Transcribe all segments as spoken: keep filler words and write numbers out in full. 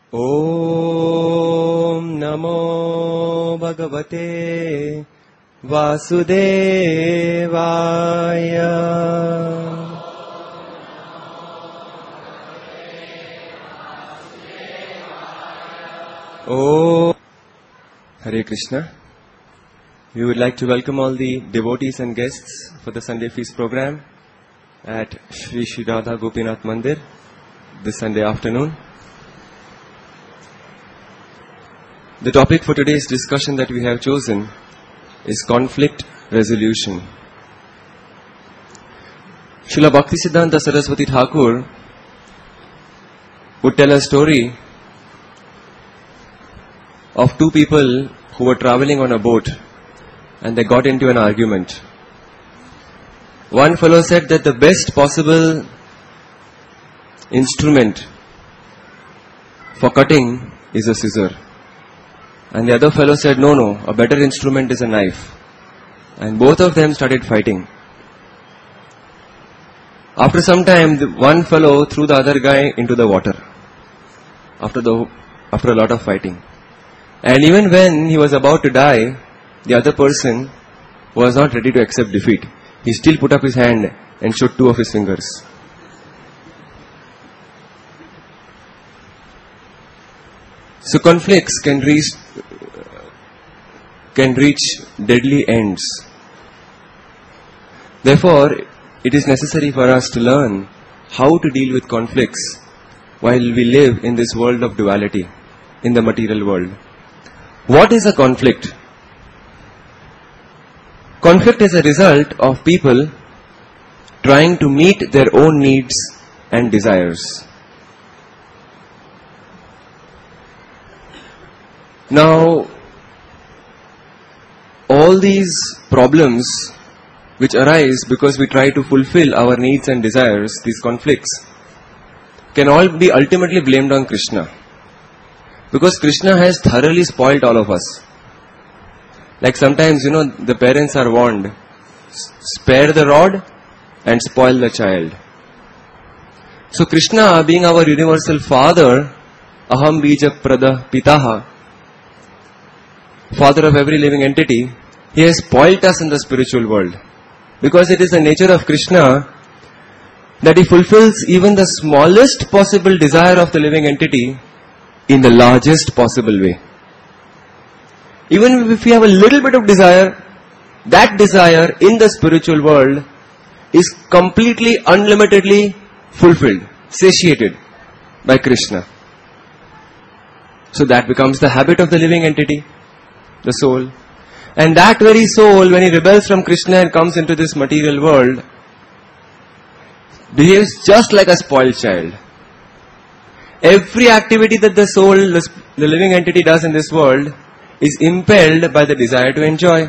Om Namo Bhagavate Vasudevaya. Oh, Hare Krishna. We would like to welcome all the devotees and guests for the Sunday Feast program at Shri Shri Radha Gopinath Mandir this Sunday afternoon. The topic for today's discussion that we have chosen is conflict resolution. Srila Bhaktisiddhanta Saraswati Thakur would tell a story of two people who were traveling on a boat and they got into an argument. One fellow said that the best possible instrument for cutting is a scissor. And the other fellow said, no, no, a better instrument is a knife. And both of them started fighting. After some time, the one fellow threw the other guy into the water. After the after a lot of fighting. And even when he was about to die, the other person was not ready to accept defeat. He still put up his hand and showed two of his fingers. So conflicts can reach, can reach deadly ends. Therefore, it is necessary for us to learn how to deal with conflicts while we live in this world of duality, in the material world. What is a conflict? Conflict is a result of people trying to meet their own needs and desires. Now, all these problems which arise because we try to fulfill our needs and desires, these conflicts, can all be ultimately blamed on Krishna. Because Krishna has thoroughly spoiled all of us. Like sometimes, you know, the parents are warned, spare the rod and spoil the child. So Krishna, being our universal father, Aham Bija Prada Pitaha, father of every living entity, he has spoilt us in the spiritual world. Because it is the nature of Krishna that he fulfills even the smallest possible desire of the living entity in the largest possible way. Even if we have a little bit of desire, that desire in the spiritual world is completely, unlimitedly fulfilled, satiated by Krishna. So that becomes the habit of the living entity, the soul. And that very soul, when he rebels from Krishna and comes into this material world, behaves just like a spoiled child. Every activity that the soul, the living entity does in this world is impelled by the desire to enjoy.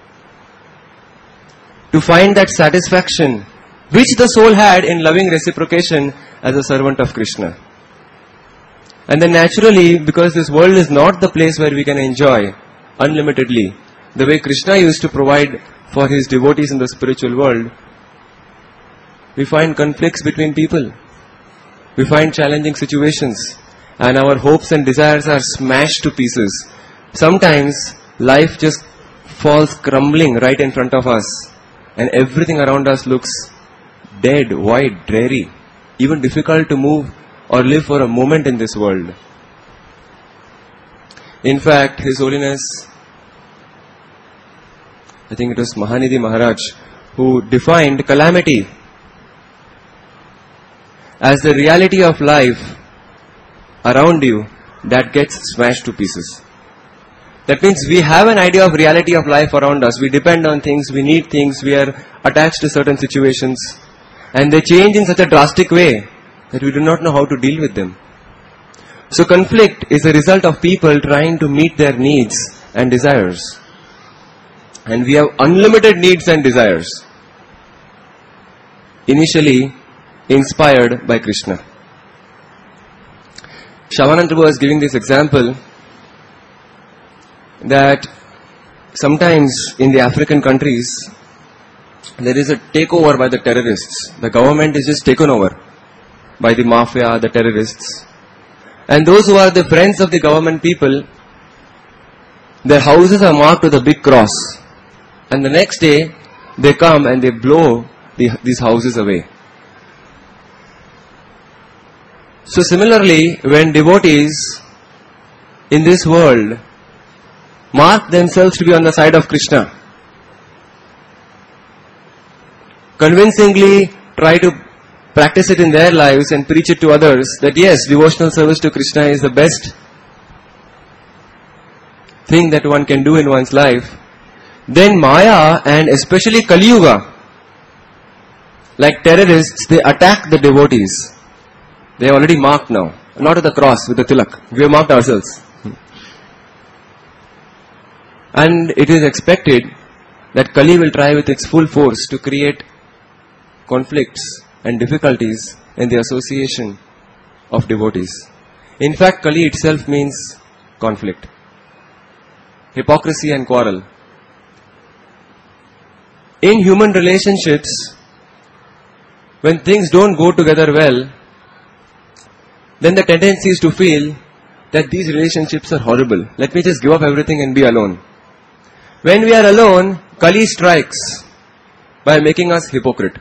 To find that satisfaction which the soul had in loving reciprocation as a servant of Krishna. And then naturally, because this world is not the place where we can enjoy unlimitedly, the way Krishna used to provide for his devotees in the spiritual world, we find conflicts between people. We find challenging situations, and our hopes and desires are smashed to pieces. Sometimes life just falls crumbling right in front of us, and everything around us looks dead, void, dreary, even difficult to move or live for a moment in this world. In fact, His Holiness, I think it was Mahanidhi Maharaj, who defined calamity as the reality of life around you that gets smashed to pieces. That means we have an idea of reality of life around us. We depend on things, we need things, we are attached to certain situations, and they change in such a drastic way that we do not know how to deal with them. So conflict is a result of people trying to meet their needs and desires. And we have unlimited needs and desires. Initially inspired by Krishna. Shyamananda was giving this example that sometimes in the African countries there is a takeover by the terrorists. The government is just taken over by the mafia, the terrorists. And those who are the friends of the government people, their houses are marked with a big cross. And the next day, they come and they blow the, these houses away. So similarly, when devotees in this world mark themselves to be on the side of Krishna, convincingly try to practice it in their lives and preach it to others, that yes, devotional service to Krishna is the best thing that one can do in one's life, then Maya and especially Kali Yuga, like terrorists, they attack the devotees. They are already marked now, not with the cross, with the tilak. We have marked ourselves. And it is expected that Kali will try with its full force to create conflicts and difficulties in the association of devotees. In fact, Kali itself means conflict, hypocrisy and quarrel. In human relationships, when things don't go together well, then the tendency is to feel that these relationships are horrible. Let me just give up everything and be alone. When we are alone, Kali strikes by making us hypocrite.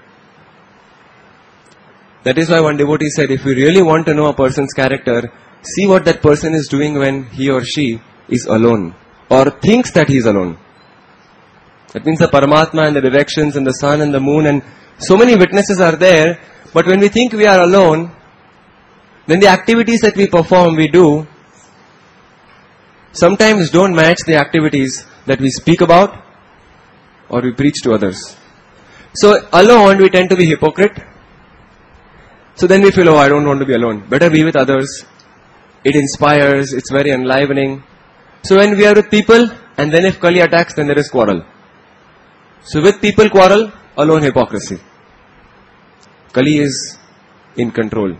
That is why one devotee said, if we really want to know a person's character, see what that person is doing when he or she is alone or thinks that he is alone. That means the Paramatma and the directions and the sun and the moon and so many witnesses are there, but when we think we are alone, then the activities that we perform, we do, sometimes don't match the activities that we speak about or we preach to others. So alone we tend to be hypocrite. So then we feel, oh, I don't want to be alone. Better be with others. It inspires, it's very enlivening. So when we are with people, and then if Kali attacks, then there is quarrel. So with people quarrel, alone hypocrisy. Kali is in control.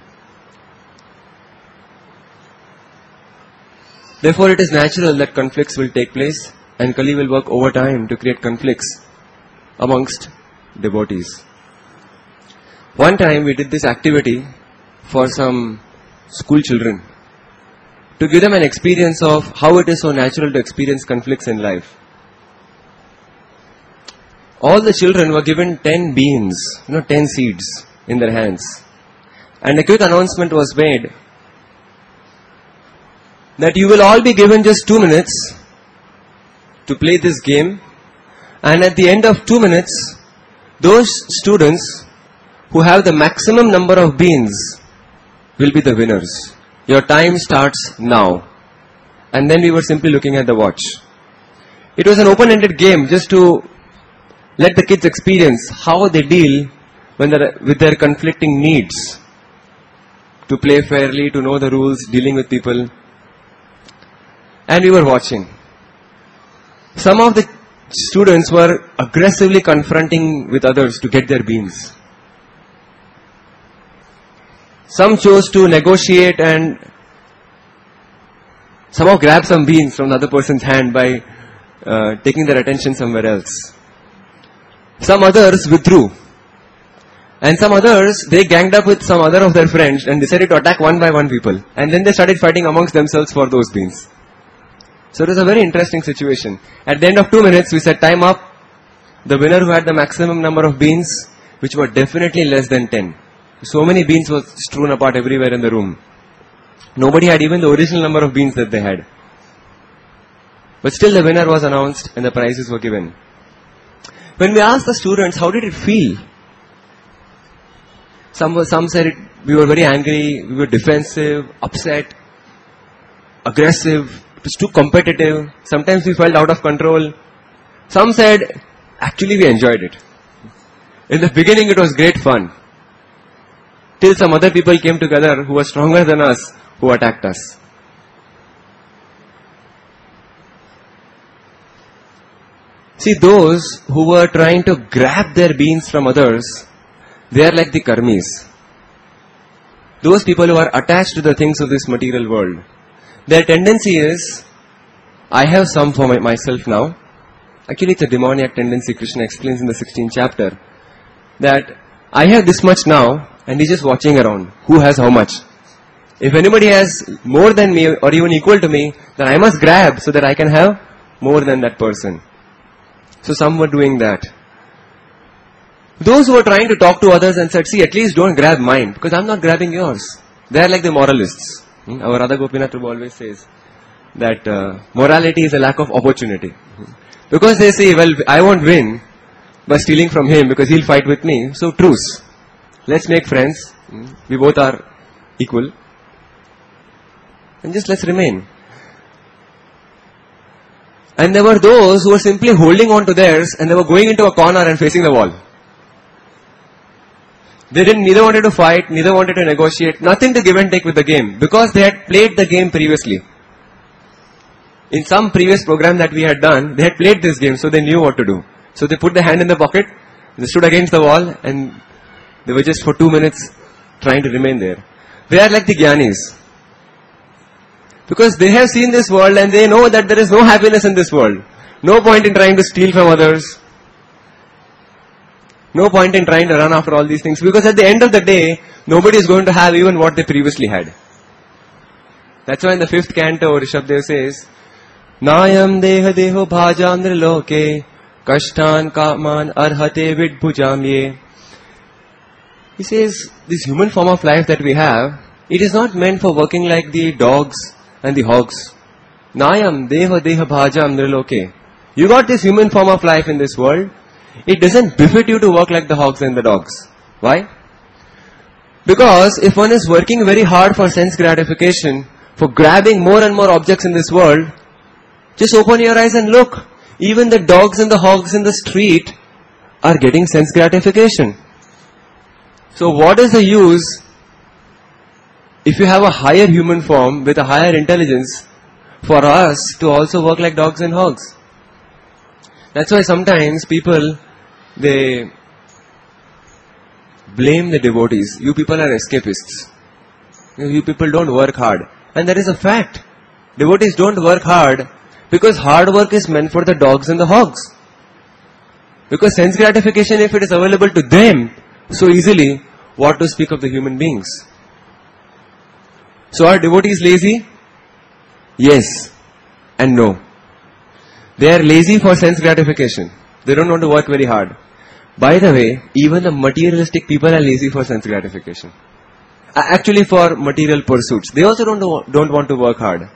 Therefore, it is natural that conflicts will take place and Kali will work overtime to create conflicts amongst devotees. One time we did this activity for some school children to give them an experience of how it is so natural to experience conflicts in life. All the children were given ten beans, you know, ten seeds in their hands. And a quick announcement was made that you will all be given just two minutes to play this game, and at the end of two minutes, those students who have the maximum number of beans will be the winners. Your time starts now. And then we were simply looking at the watch. It was an open-ended game just to let the kids experience how they deal when they're, with their conflicting needs. To play fairly, to know the rules, dealing with people. And we were watching. Some of the students were aggressively confronting with others to get their beans. Some chose to negotiate and somehow grab some beans from the other person's hand by uh, taking their attention somewhere else. Some others withdrew. And some others, they ganged up with some other of their friends and decided to attack one by one people. And then they started fighting amongst themselves for those beans. So it was a very interesting situation. At the end of two minutes, we said time up. The winner who had the maximum number of beans, which were definitely less than ten. So many beans were strewn apart everywhere in the room. Nobody had even the original number of beans that they had. But still the winner was announced and the prizes were given. When we asked the students, how did it feel? Some, some said it, we were very angry, we were defensive, upset, aggressive, it was too competitive. Sometimes we felt out of control. Some said, actually we enjoyed it. In the beginning it was great fun. Till some other people came together who were stronger than us, who attacked us. See, those who were trying to grab their beans from others, they are like the karmis. Those people who are attached to the things of this material world. Their tendency is, I have some for my, myself now. Actually, it's a demoniac tendency. Krishna explains in the sixteenth chapter that I have this much now, and he's just watching around. Who has how much? If anybody has more than me or even equal to me, then I must grab so that I can have more than that person. So some were doing that. Those who were trying to talk to others and said, see, at least don't grab mine, because I'm not grabbing yours. They are like the moralists. Hmm? Our Radha Gopinath Prabhu always says that uh, morality is a lack of opportunity. Hmm? Because they say, well, I won't win by stealing from him because he'll fight with me. So truce. Let's make friends. Hmm? We both are equal. And just let's remain. And there were those who were simply holding on to theirs and they were going into a corner and facing the wall. They didn't, neither wanted to fight, neither wanted to negotiate, nothing to give and take with the game, because they had played the game previously. In some previous program that we had done, they had played this game, so they knew what to do. So they put their hand in the pocket, they stood against the wall, and they were just for two minutes trying to remain there. They are like the Gyanis. Because they have seen this world and they know that there is no happiness in this world. No point in trying to steal from others. No point in trying to run after all these things, because at the end of the day, nobody is going to have even what they previously had. That's why in the fifth canto, Rishabdev says, Nayam deha deho bhajam nirloke, kashtan kaman arhate vidbhujam ye. He says, this human form of life that we have, it is not meant for working like the dogs and the hogs. Nayam deha deha bhajam nirloke. You got this human form of life in this world. It doesn't befit you to work like the hogs and the dogs. Why? Because if one is working very hard for sense gratification, for grabbing more and more objects in this world, just open your eyes and look. Even the dogs and the hogs in the street are getting sense gratification. So what is the use if you have a higher human form with a higher intelligence for us to also work like dogs and hogs? That's why sometimes people, they blame the devotees. You people are escapists. You people don't work hard. And that is a fact. Devotees don't work hard because hard work is meant for the dogs and the hogs. Because sense gratification, if it is available to them so easily, what to speak of the human beings? So are devotees lazy? Yes and no. They are lazy for sense gratification. They don't want to work very hard. By the way, even the materialistic people are lazy for sense gratification. Actually for material pursuits. They also don't, don't want to work hard.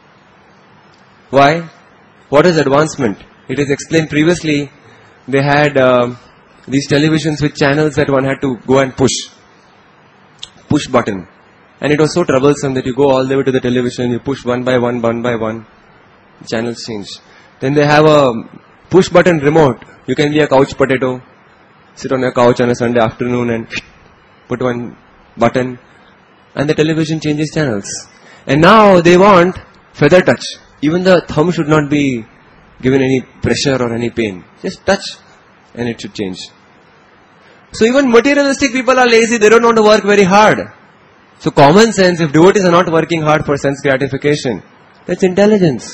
Why? What is advancement? It is explained previously. They had uh, these televisions with channels that one had to go and push. Push button. And it was so troublesome that you go all the way to the television, you push one by one, one by one. The channels change. Then they have a push button remote. You can be a couch potato, sit on a couch on a Sunday afternoon and put one button and the television changes channels. And now they want feather touch. Even the thumb should not be given any pressure or any pain. Just touch and it should change. So even materialistic people are lazy. They don't want to work very hard. So common sense, if devotees are not working hard for sense gratification, that's intelligence.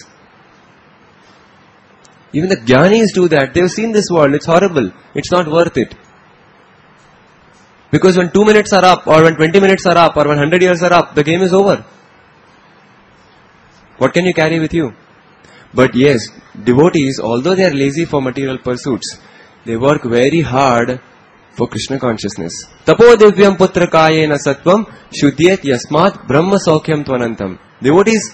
Even the Jnanis do that. They've seen this world. It's horrible. It's not worth it. Because when two minutes are up, or when twenty minutes are up, or when one hundred years are up, the game is over. What can you carry with you? But yes, devotees, although they are lazy for material pursuits, they work very hard for Krishna consciousness. Tapo divyam putra kayena sattvam shuddhyet yasmat brahma saukhyam tvanantam. Devotees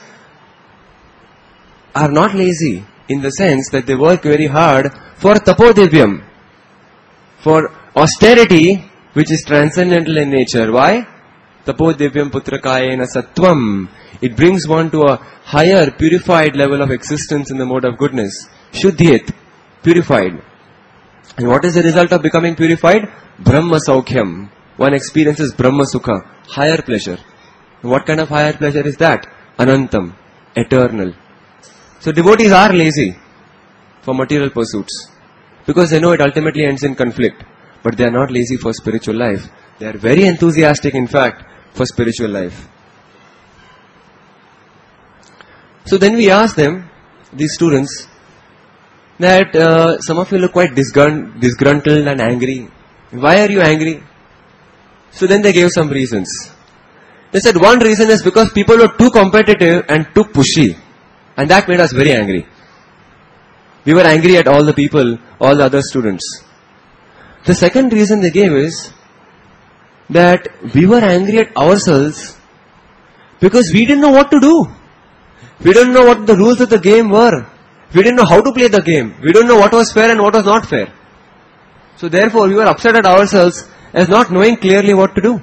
are not lazy in the sense that they work very hard for tapodivyam, for austerity which is transcendental in nature. Why? Tapodivyam putrakayena sattvam. It brings one to a higher, purified level of existence in the mode of goodness. Shuddhyet, purified. And what is the result of becoming purified? Brahma saukhyam. One experiences Brahma sukha, higher pleasure. What kind of higher pleasure is that? Anantam, eternal. So devotees are lazy for material pursuits because they know it ultimately ends in conflict. But they are not lazy for spiritual life. They are very enthusiastic, in fact, for spiritual life. So then we ask them, these students, that uh, some of you look quite disgrunt- disgruntled and angry. Why are you angry? So then they gave some reasons. They said one reason is because people were too competitive and too pushy. And that made us very angry. We were angry at all the people, all the other students. The second reason they gave is that we were angry at ourselves because we didn't know what to do. We didn't know what the rules of the game were. We didn't know how to play the game. We didn't know what was fair and what was not fair. So therefore, we were upset at ourselves as not knowing clearly what to do.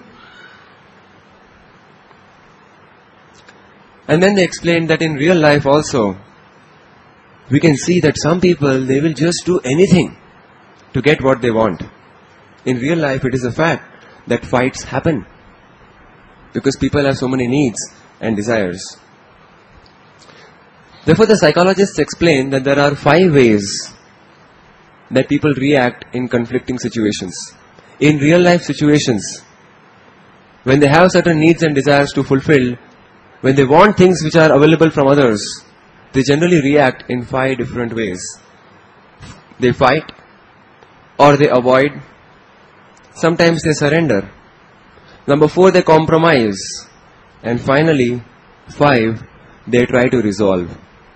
And then they explained that in real life also, we can see that some people, they will just do anything to get what they want. In real life, it is a fact that fights happen because people have so many needs and desires. Therefore, the psychologists explain that there are five ways that people react in conflicting situations. In real life situations, when they have certain needs and desires to fulfill, when they want things which are available from others, they generally react in five different ways. They fight, or they avoid. Sometimes they surrender. Number four, they compromise. And finally, five, they try to resolve.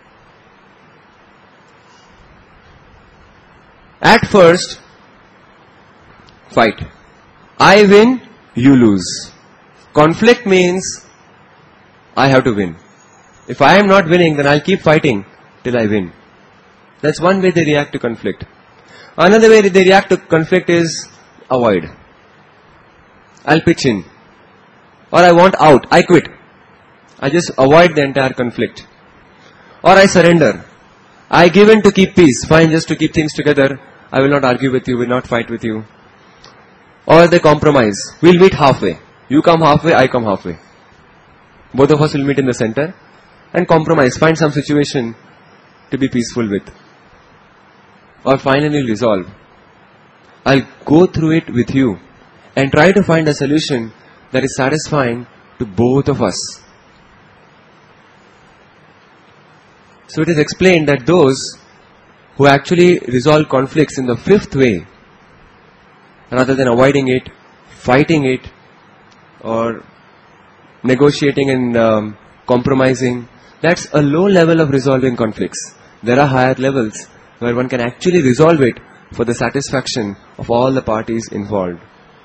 At first, fight. I win, you lose. Conflict means I have to win. If I am not winning, then I'll keep fighting till I win. That's one way they react to conflict. Another way they react to conflict is avoid. I'll pitch in. Or I want out. I quit. I just avoid the entire conflict. Or I surrender. I give in to keep peace. Fine, just to keep things together. I will not argue with you, will not fight with you. Or they compromise. We'll meet halfway. You come halfway, I come halfway. Both of us will meet in the center and compromise. Find some situation to be peaceful with. Or finally resolve. I'll go through it with you and try to find a solution that is satisfying to both of us. So it is explained that those who actually resolve conflicts in the fifth way, rather than avoiding it, fighting it, or negotiating and um, compromising, that's a low level of resolving conflicts. There are higher levels where one can actually resolve it for the satisfaction of all the parties involved.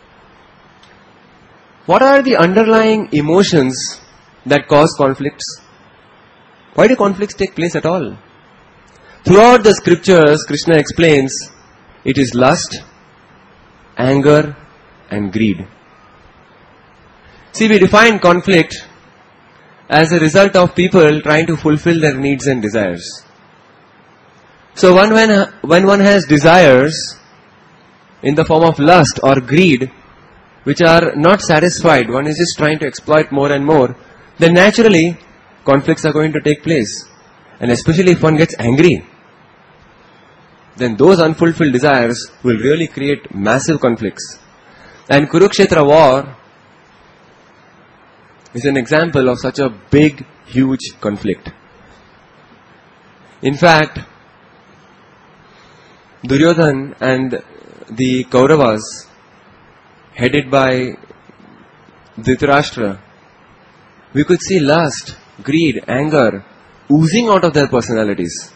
What are the underlying emotions that cause conflicts? Why do conflicts take place at all? Throughout the scriptures, Krishna explains it is lust, anger, and greed. See, we define conflict as a result of people trying to fulfill their needs and desires. So when, when, when one has desires in the form of lust or greed, which are not satisfied, one is just trying to exploit more and more, then naturally conflicts are going to take place. And especially if one gets angry, then those unfulfilled desires will really create massive conflicts. And Kurukshetra war is an example of such a big, huge conflict. In fact, Duryodhan and the Kauravas, headed by Dhritarashtra, we could see lust, greed, anger oozing out of their personalities.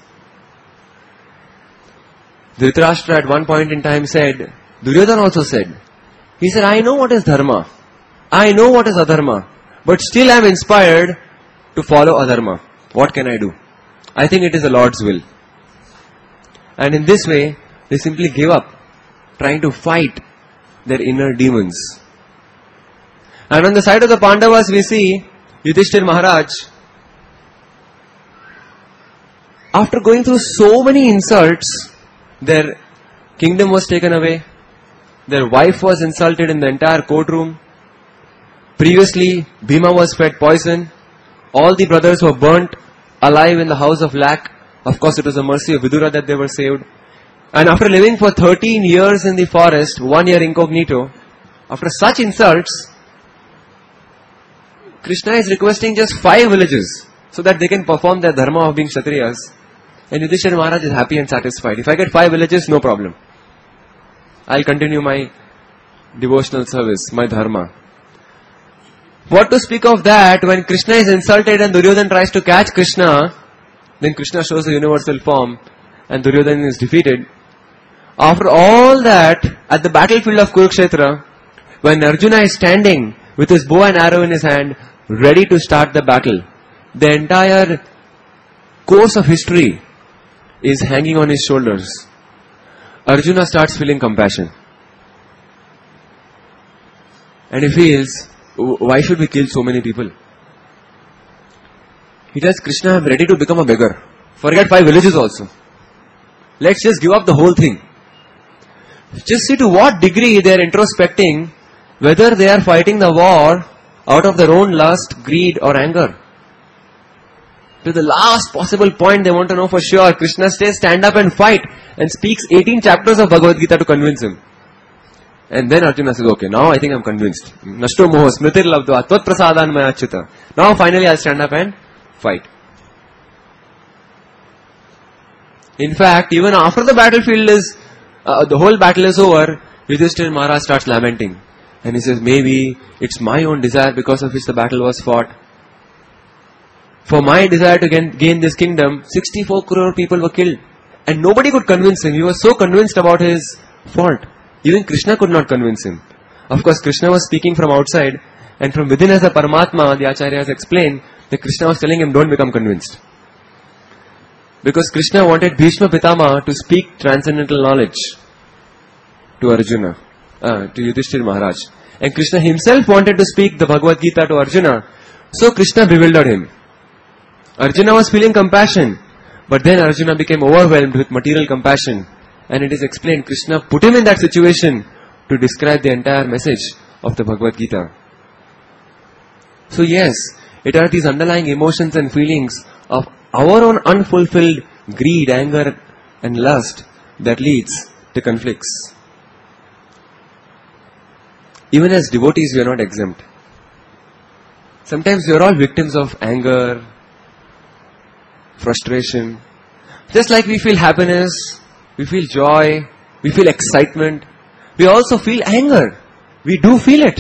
Dhritarashtra at one point in time said, Duryodhan also said, he said, I know what is dharma, I know what is adharma, but still I am inspired to follow adharma. What can I do? I think it is the Lord's will. And in this way, they simply give up trying to fight their inner demons. And on the side of the Pandavas, we see Yudhishthir Maharaj, after going through so many insults, their kingdom was taken away, their wife was insulted in the entire courtroom, previously Bhima was fed poison, all the brothers were burnt alive in the house of lac. Of course, it was the mercy of Vidura that they were saved. And after living for thirteen years in the forest, one year incognito, after such insults, Krishna is requesting just five villages so that they can perform their dharma of being Kshatriyas. And Yudhishthira Maharaj is happy and satisfied. If I get five villages, no problem. I'll continue my devotional service, my dharma. What to speak of that when Krishna is insulted and Duryodhana tries to catch Krishna, then Krishna shows the universal form and Duryodhana is defeated. After all that, at the battlefield of Kurukshetra, when Arjuna is standing with his bow and arrow in his hand, ready to start the battle, the entire course of history is hanging on his shoulders. Arjuna starts feeling compassion. And he feels, why should we kill so many people? He tells Krishna, I'm ready to become a beggar. Forget five villages also. Let's just give up the whole thing. Just see to what degree they are introspecting, whether they are fighting the war out of their own lust, greed or anger. To the last possible point they want to know for sure. Krishna says, stand up and fight, and speaks eighteen chapters of Bhagavad Gita to convince him. And then Arjuna says, okay, now I think I'm convinced. Nashto moho smritir labdva tvat prasadan maya achyuta. Now finally I'll stand up and fight. In fact, even after the battlefield is, uh, the whole battle is over, Yudhishthira Maharaj starts lamenting. And he says, maybe it's my own desire because of which the battle was fought. For my desire to gain, gain this kingdom, sixty-four crore people were killed. And nobody could convince him. He was so convinced about his fault. Even Krishna could not convince him. Of course, Krishna was speaking from outside, and from within as a Paramatma, the Acharyas explained that Krishna was telling him, don't become convinced. Because Krishna wanted Bhishma Pitama to speak transcendental knowledge to Arjuna, uh, to Yudhishthira Maharaj. And Krishna himself wanted to speak the Bhagavad Gita to Arjuna. So Krishna bewildered him. Arjuna was feeling compassion, but then Arjuna became overwhelmed with material compassion. And it is explained, Krishna put him in that situation to describe the entire message of the Bhagavad Gita. So yes, it are these underlying emotions and feelings of our own unfulfilled greed, anger and lust that leads to conflicts. Even as devotees, we are not exempt. Sometimes we are all victims of anger, frustration. Just like we feel happiness, we feel joy, we feel excitement, we also feel anger. We do feel it.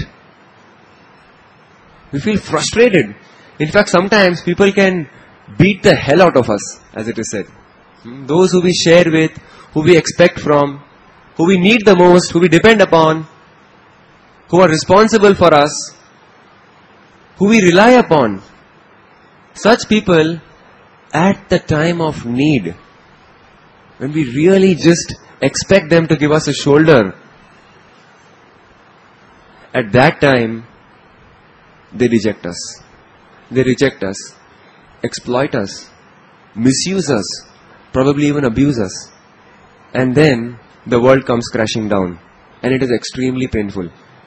We feel frustrated. In fact, sometimes people can beat the hell out of us, as it is said. Those who we share with, who we expect from, who we need the most, who we depend upon, who are responsible for us, who we rely upon. Such people, at the time of need, when we really just expect them to give us a shoulder, at that time, they reject us. They reject us, exploit us, misuse us, probably even abuse us. And then the world comes crashing down. And it is extremely painful.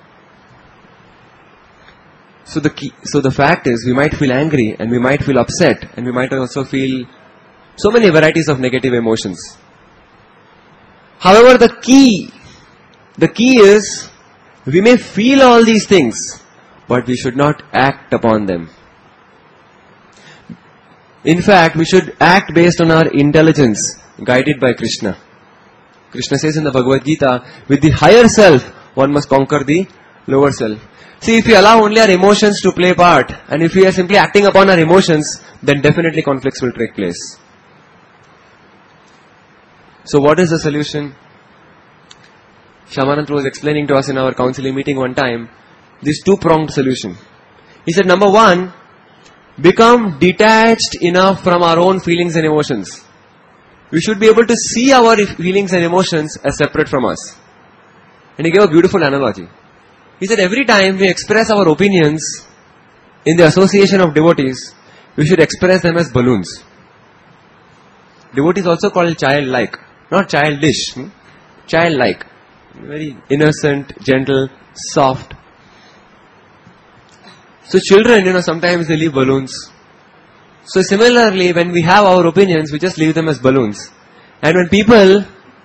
So the key, so the fact is, we might feel angry and we might feel upset and we might also feel so many varieties of negative emotions. However, the key, the key is, we may feel all these things, but we should not act upon them. In fact, we should act based on our intelligence, guided by Krishna. Krishna says in the Bhagavad Gita, with the higher self, one must conquer the lower self. See, if we allow only our emotions to play part, and if we are simply acting upon our emotions, then definitely conflicts will take place. So what is the solution? Shyamananda was explaining to us in our counseling meeting one time, this two-pronged solution. He said, number one, become detached enough from our own feelings and emotions. We should be able to see our feelings and emotions as separate from us. And he gave a beautiful analogy. He said, every time we express our opinions in the association of devotees, we should express them as balloons. Devotee is also called childlike, not childish, hmm? childlike. Very innocent, gentle, soft. So children, you know, sometimes they leave balloons. So similarly, when we have our opinions, we just leave them as balloons. And when people,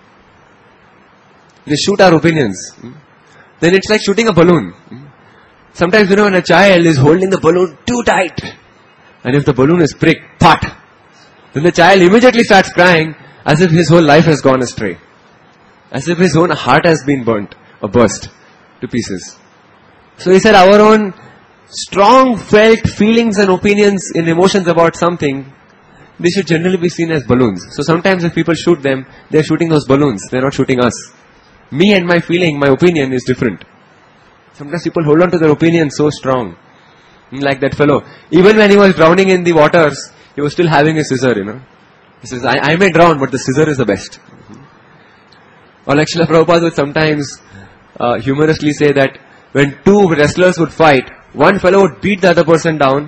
they shoot our opinions, then it's like shooting a balloon. Sometimes, you know, when a child is holding the balloon too tight, and if the balloon is pricked, pot, then the child immediately starts crying as if his whole life has gone astray. As if his own heart has been burnt or burst to pieces. So he said our own strong felt feelings and opinions and emotions about something, they should generally be seen as balloons. So sometimes if people shoot them, they're shooting those balloons. They're not shooting us. Me and my feeling, my opinion is different. Sometimes people hold on to their opinion so strong. Like that fellow. Even when he was drowning in the waters, he was still having a scissor, you know. He says, I, I may drown, but the scissor is the best. Or like Srila Prabhupada would sometimes uh, humorously say that when two wrestlers would fight, one fellow would beat the other person down,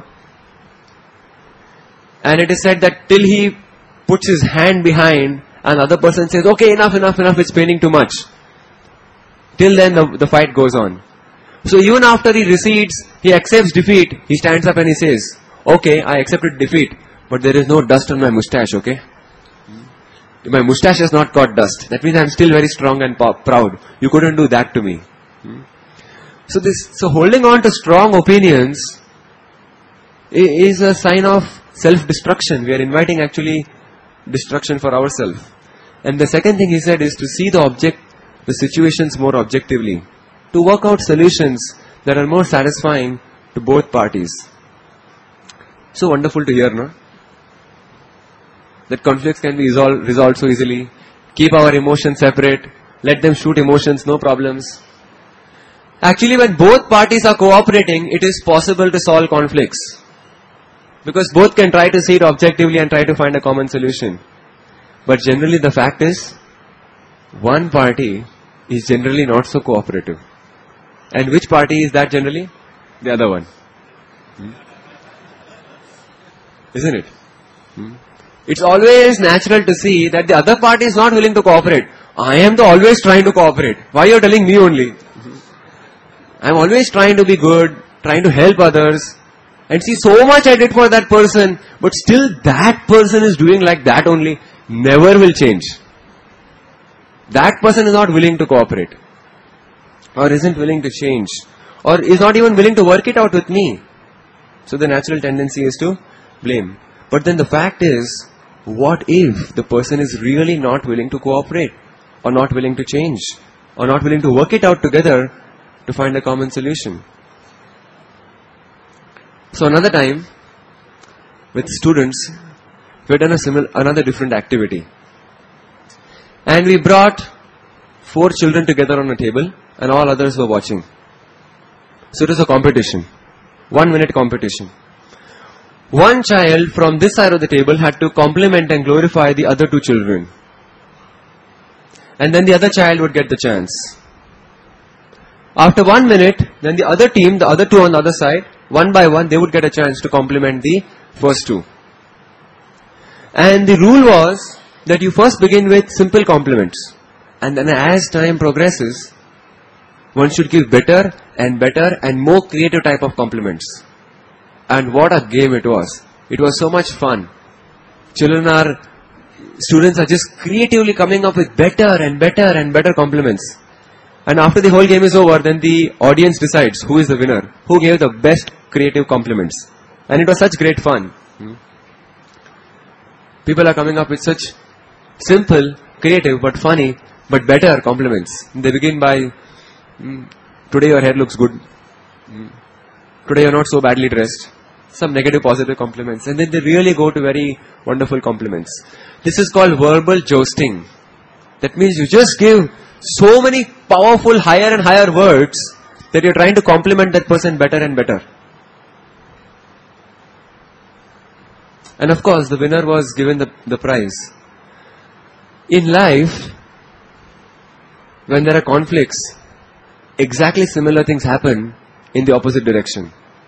and it is said that till he puts his hand behind and the other person says, okay, enough, enough, enough, it's paining too much. Till then the, the fight goes on. So even after he recedes, he accepts defeat, he stands up and he says, okay, I accepted defeat, but there is no dust on my moustache, okay? My moustache has not got dust. That means I am still very strong and po- proud. You couldn't do that to me. So this, so holding on to strong opinions is a sign of self-destruction. We are inviting actually destruction for ourselves. And the second thing he said is to see the object, the situations more objectively. To work out solutions that are more satisfying to both parties. So wonderful to hear, no? That conflicts can be resolved, resolved so easily. Keep our emotions separate. Let them shoot emotions, no problems. Actually, when both parties are cooperating, it is possible to solve conflicts. Because both can try to see it objectively and try to find a common solution. But generally the fact is, one party is generally not so cooperative. And which party is that generally? The other one. Hmm? Isn't it? Hmm? It's always natural to see that the other party is not willing to cooperate. I am the always trying to cooperate. Why you are telling me only? Hmm? I am always trying to be good, trying to help others. And see, so much I did for that person, but still that person is doing like that only. Never will change. That person is not willing to cooperate. Or isn't willing to change. Or is not even willing to work it out with me. So the natural tendency is to blame. But then the fact is, what if the person is really not willing to cooperate? Or not willing to change? Or not willing to work it out together to find a common solution? So another time, with students, we had done a similar, another different activity. And we brought four children together on a table and all others were watching. So it was a competition. One minute competition. One child from this side of the table had to compliment and glorify the other two children. And then the other child would get the chance. After one minute, then the other team, the other two on the other side, one by one, they would get a chance to compliment the first two. And the rule was that you first begin with simple compliments. And then as time progresses, one should give better and better and more creative type of compliments. And what a game it was. It was so much fun. Children are, students are just creatively coming up with better and better and better compliments. And after the whole game is over, then the audience decides who is the winner, who gave the best creative compliments. And it was such great fun. Hmm. People are coming up with such simple, creative, but funny, but better compliments. They begin by, mm, today your hair looks good. Mm, today you're not so badly dressed. Some negative, positive compliments. And then they really go to very wonderful compliments. This is called verbal jousting. That means you just give so many powerful, higher and higher words that you're trying to compliment that person better and better. And of course, the winner was given the, the prize. In life, when there are conflicts, exactly similar things happen in the opposite direction.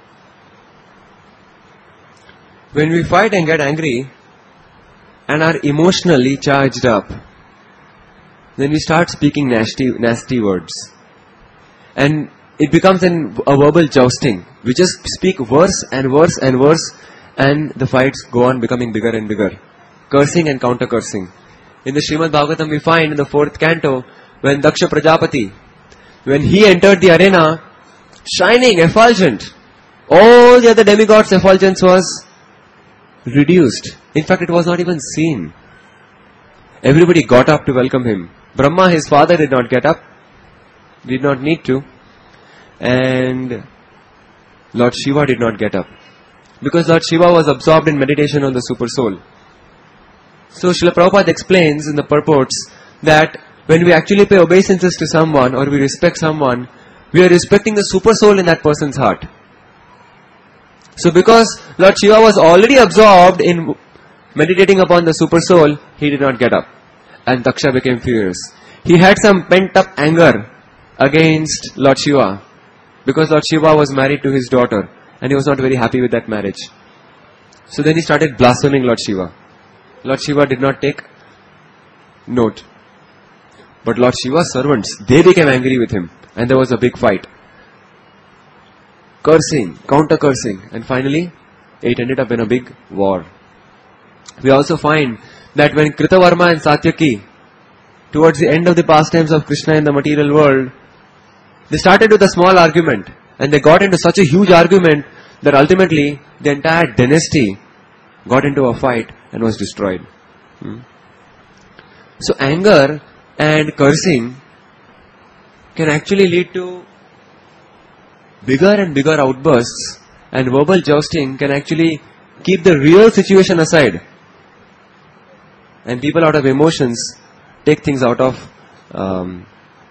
When we fight and get angry and are emotionally charged up, then we start speaking nasty, nasty words. And it becomes an, a verbal jousting. We just speak worse and worse and worse, and the fights go on becoming bigger and bigger. Cursing and counter-cursing. In the Srimad Bhagavatam we find in the fourth canto, when Daksha Prajapati, when he entered the arena, shining, effulgent, all the other demigods' effulgence was reduced. In fact, it was not even seen. Everybody got up to welcome him. Brahma, his father, did not get up. Did not need to. And Lord Shiva did not get up. Because Lord Shiva was absorbed in meditation on the super soul. So Srila Prabhupada explains in the purports that when we actually pay obeisances to someone or we respect someone, we are respecting the super soul in that person's heart. So because Lord Shiva was already absorbed in meditating upon the super soul, he did not get up. And Daksha became furious. He had some pent up anger against Lord Shiva. Because Lord Shiva was married to his daughter. And he was not very happy with that marriage. So then he started blaspheming Lord Shiva. Lord Shiva did not take note. But Lord Shiva's servants, they became angry with him. And there was a big fight. Cursing, counter cursing. And finally, it ended up in a big war. We also find that when Kritavarma and Satyaki, towards the end of the pastimes of Krishna in the material world, they started with a small argument. And they got into such a huge argument that ultimately the entire dynasty got into a fight and was destroyed. Hmm. So anger and cursing can actually lead to bigger and bigger outbursts, and verbal jousting can actually keep the real situation aside. And people out of emotions take things out of um,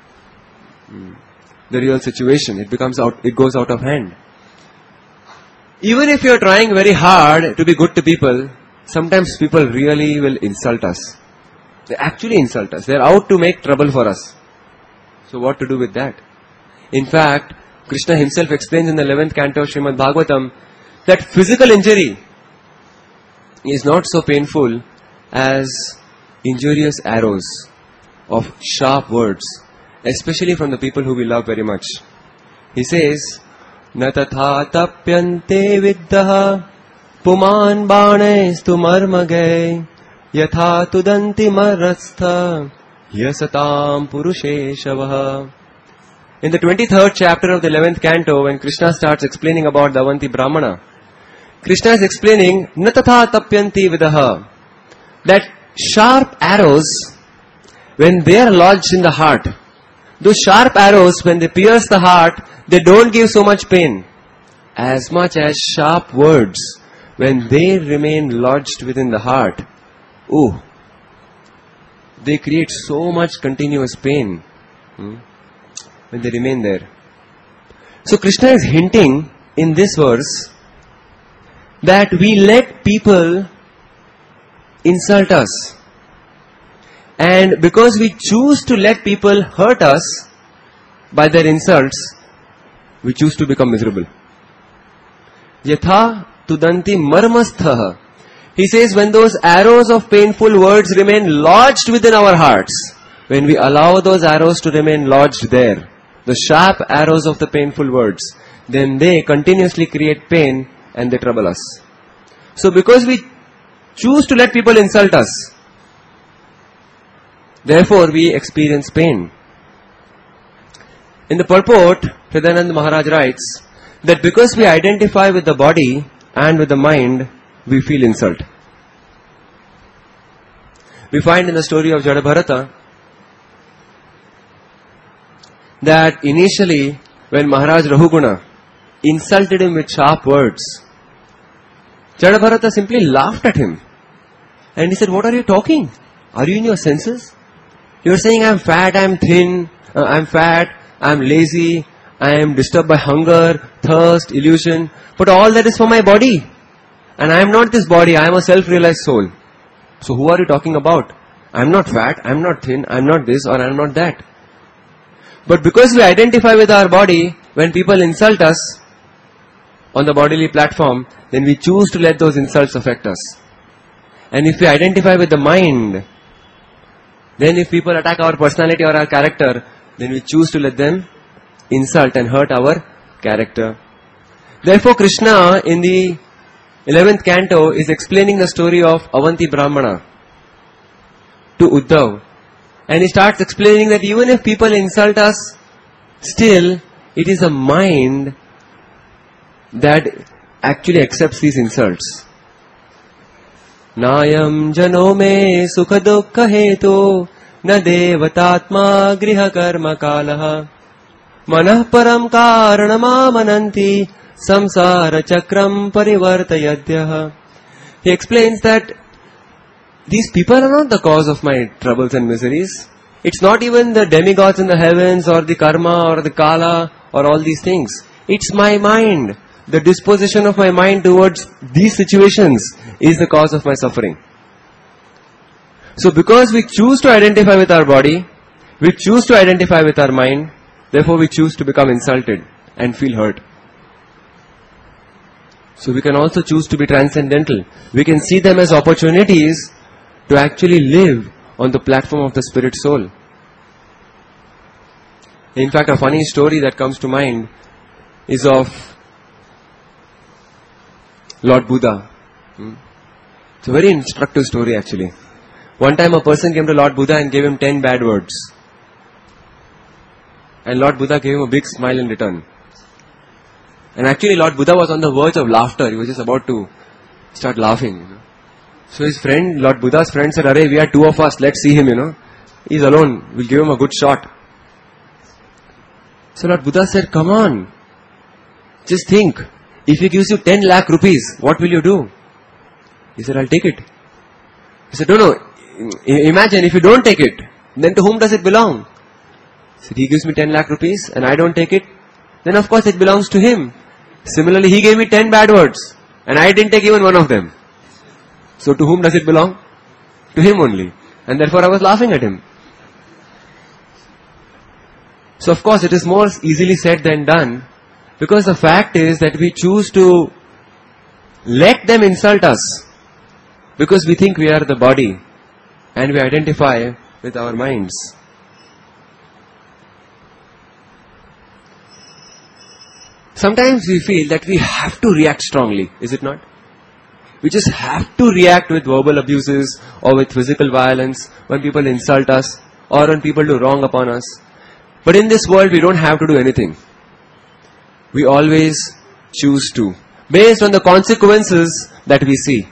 the real situation. It becomes out, it goes out of hand. Even if you are trying very hard to be good to people, sometimes people really will insult us. They actually insult us. They are out to make trouble for us. So what to do with that? In fact, Krishna himself explains in the eleventh canto of Srimad Bhagavatam that physical injury is not so painful as injurious arrows of sharp words, especially from the people who we love very much. He says, Na tatha tapyante viddaha puman banestu marmage yatha tudanti marastha yasatam purusheshavaha. In the twenty-third chapter of the eleventh canto, when Krishna starts explaining about the Avanti Brahmana, Krishna is explaining Na tatha tapyanti viddaha, that sharp arrows, when they are lodged in the heart, those sharp arrows, when they pierce the heart, they don't give so much pain. As much as sharp words, when they remain lodged within the heart, oh, they create so much continuous pain hmm, when they remain there. So Krishna is hinting in this verse that we let people insult us. And because we choose to let people hurt us by their insults, we choose to become miserable. Yatha tudanti marmastha. He says when those arrows of painful words remain lodged within our hearts, when we allow those arrows to remain lodged there, the sharp arrows of the painful words, then they continuously create pain and they trouble us. So because we choose to let people insult us, therefore we experience pain. In the purport, Hridayananda Maharaj writes that because we identify with the body and with the mind, we feel insult. We find in the story of Jadabharata that initially when Maharaj Rahuguna insulted him with sharp words, Jadabharata simply laughed at him. And he said, what are you talking? Are you in your senses? You're saying I'm fat, I'm thin, uh, I'm fat, I'm lazy, I am disturbed by hunger, thirst, illusion. But all that is for my body. And I am not this body, I am a self-realized soul. So who are you talking about? I am not fat, I am not thin, I am not this or I am not that. But because we identify with our body, when people insult us on the bodily platform, then we choose to let those insults affect us. And if we identify with the mind, then if people attack our personality or our character, then we choose to let them insult and hurt our character. Therefore, Krishna in the eleventh canto is explaining the story of Avanti Brahmana to Uddhav. And he starts explaining that even if people insult us, still it is a mind that actually accepts these insults. Nayam jano me sukha dukkha hetu na devatatma griha karma kalaha manah param karanama mananti samsara chakram parivartayadyah. He explains that these people are not the cause of my troubles and miseries. It's not even the demigods in the heavens or the karma or the kala or all these things. It's my mind. The disposition of my mind towards these situations is the cause of my suffering. So because we choose to identify with our body, we choose to identify with our mind, therefore we choose to become insulted and feel hurt. So we can also choose to be transcendental. We can see them as opportunities to actually live on the platform of the spirit soul. In fact, a funny story that comes to mind is of Lord Buddha. It's a very instructive story actually. One time a person came to Lord Buddha and gave him ten bad words. And Lord Buddha gave him a big smile in return. And actually Lord Buddha was on the verge of laughter. He was just about to start laughing. You know. So his friend, Lord Buddha's friend said, "Arey, we are two of us, let's see him, you know. He's alone, we'll give him a good shot." So Lord Buddha said, "Come on. Just think, if he gives you ten lakh rupees, what will you do?" He said, "I'll take it." He said, "No, no, imagine if you don't take it, then to whom does it belong?" He said, "He gives me ten lakh rupees and I don't take it, then of course it belongs to him. Similarly, he gave me ten bad words and I didn't take even one of them. So to whom does it belong? To him only. And therefore I was laughing at him." So of course it is more easily said than done, because the fact is that we choose to let them insult us because we think we are the body and we identify with our minds. Sometimes we feel that we have to react strongly, is it not? We just have to react with verbal abuses or with physical violence when people insult us or when people do wrong upon us. But in this world we don't have to do anything. We always choose to, based on the consequences that we see.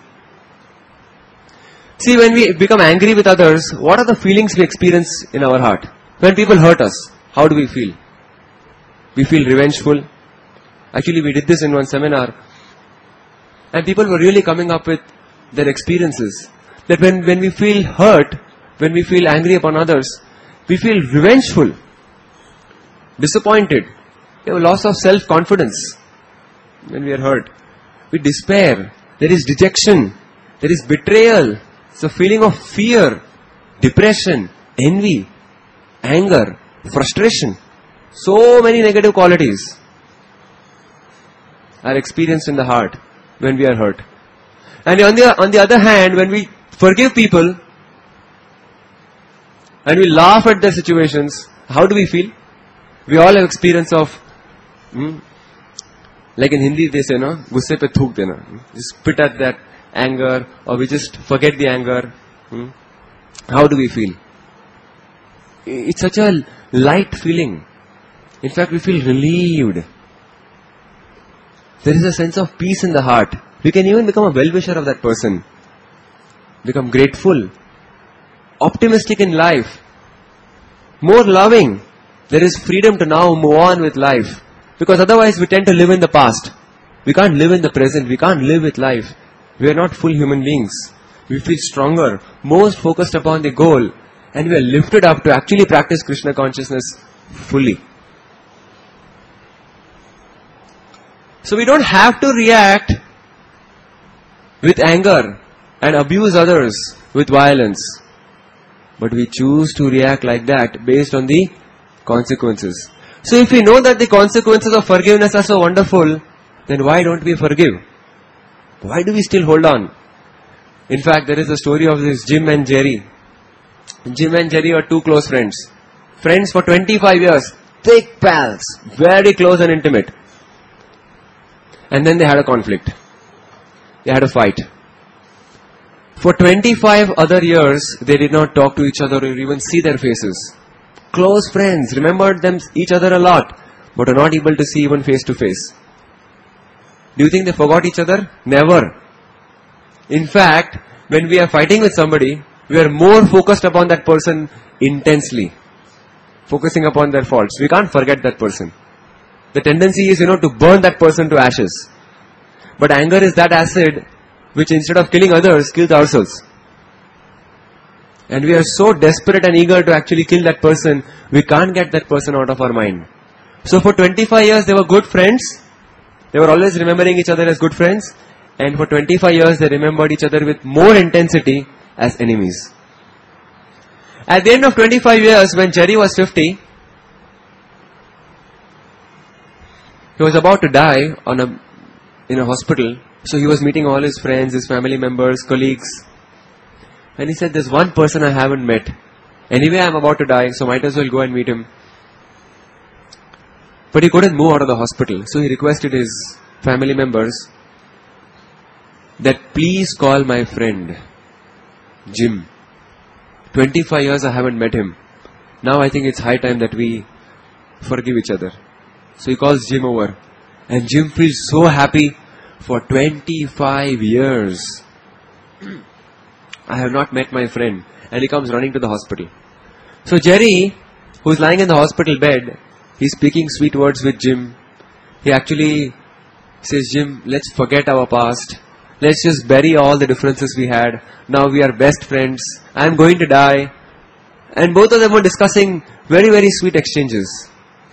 See, when we become angry with others, what are the feelings we experience in our heart? When people hurt us, how do we feel? We feel revengeful. Actually, we did this in one seminar, and people were really coming up with their experiences. That when, when we feel hurt, when we feel angry upon others, we feel revengeful, disappointed. We have a loss of self-confidence when we are hurt. We despair. There is dejection. There is betrayal. It's a feeling of fear, depression, envy, anger, frustration. So many negative qualities are experienced in the heart when we are hurt. And on the, on the other hand, when we forgive people and we laugh at their situations, how do we feel? We all have experience of, hmm, like in Hindi they say, no, gusse pe thuk dena. Just spit at that anger, or we just forget the anger. Hmm. How do we feel? It's such a light feeling. In fact, we feel relieved. There is a sense of peace in the heart. We can even become a well-wisher of that person. Become grateful, optimistic in life, more loving. There is freedom to now move on with life. Because otherwise we tend to live in the past. We can't live in the present. We can't live with life. We are not full human beings. We feel stronger, most focused upon the goal, and we are lifted up to actually practice Krishna consciousness fully. So we don't have to react with anger and abuse others with violence. But we choose to react like that based on the consequences. So if we know that the consequences of forgiveness are so wonderful, then why don't we forgive? Why do we still hold on? In fact, there is a story of this Jim and Jerry. Jim and Jerry are two close friends. Friends for twenty-five years. Thick pals. Very close and intimate. And then they had a conflict. They had a fight. For twenty-five other years, they did not talk to each other or even see their faces. Close friends, remembered them each other a lot, but are not able to see even face to face. Do you think they forgot each other? Never. In fact, when we are fighting with somebody, we are more focused upon that person intensely. Focusing upon their faults. We can't forget that person. the tendency is, you know, to burn that person to ashes. But anger is that acid which instead of killing others, kills ourselves. And we are so desperate and eager to actually kill that person, we can't get that person out of our mind. So for twenty-five years they were good friends. They were always remembering each other as good friends. And for twenty-five years they remembered each other with more intensity as enemies. At the end of twenty-five years, when Jerry was fifty, he was about to die on a, in a hospital. So he was meeting all his friends, his family members, colleagues. And he said, there's one person I haven't met. Anyway, I'm about to die, so might as well go and meet him. But he couldn't move out of the hospital. So he requested his family members that please call my friend, Jim. twenty-five years I haven't met him. Now I think it's high time that we forgive each other. So he calls Jim over. And Jim feels so happy. For twenty-five years, I have not met my friend. And he comes running to the hospital. So Jerry, who's lying in the hospital bed, he's speaking sweet words with Jim. He actually says, Jim, let's forget our past. Let's just bury all the differences we had. Now we are best friends. I am going to die. And both of them were discussing very, very sweet exchanges.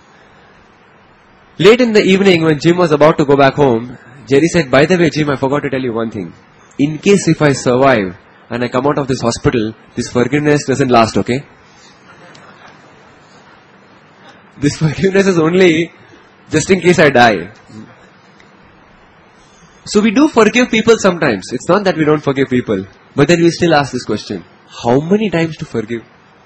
Late in the evening, when Jim was about to go back home, Jerry said, by the way, Jim, I forgot to tell you one thing. In case if I survive and I come out of this hospital, this forgiveness doesn't last, okay? This forgiveness is only just in case I die. So we do forgive people sometimes. It's not that we don't forgive people. But then we still ask this question. How many times to forgive?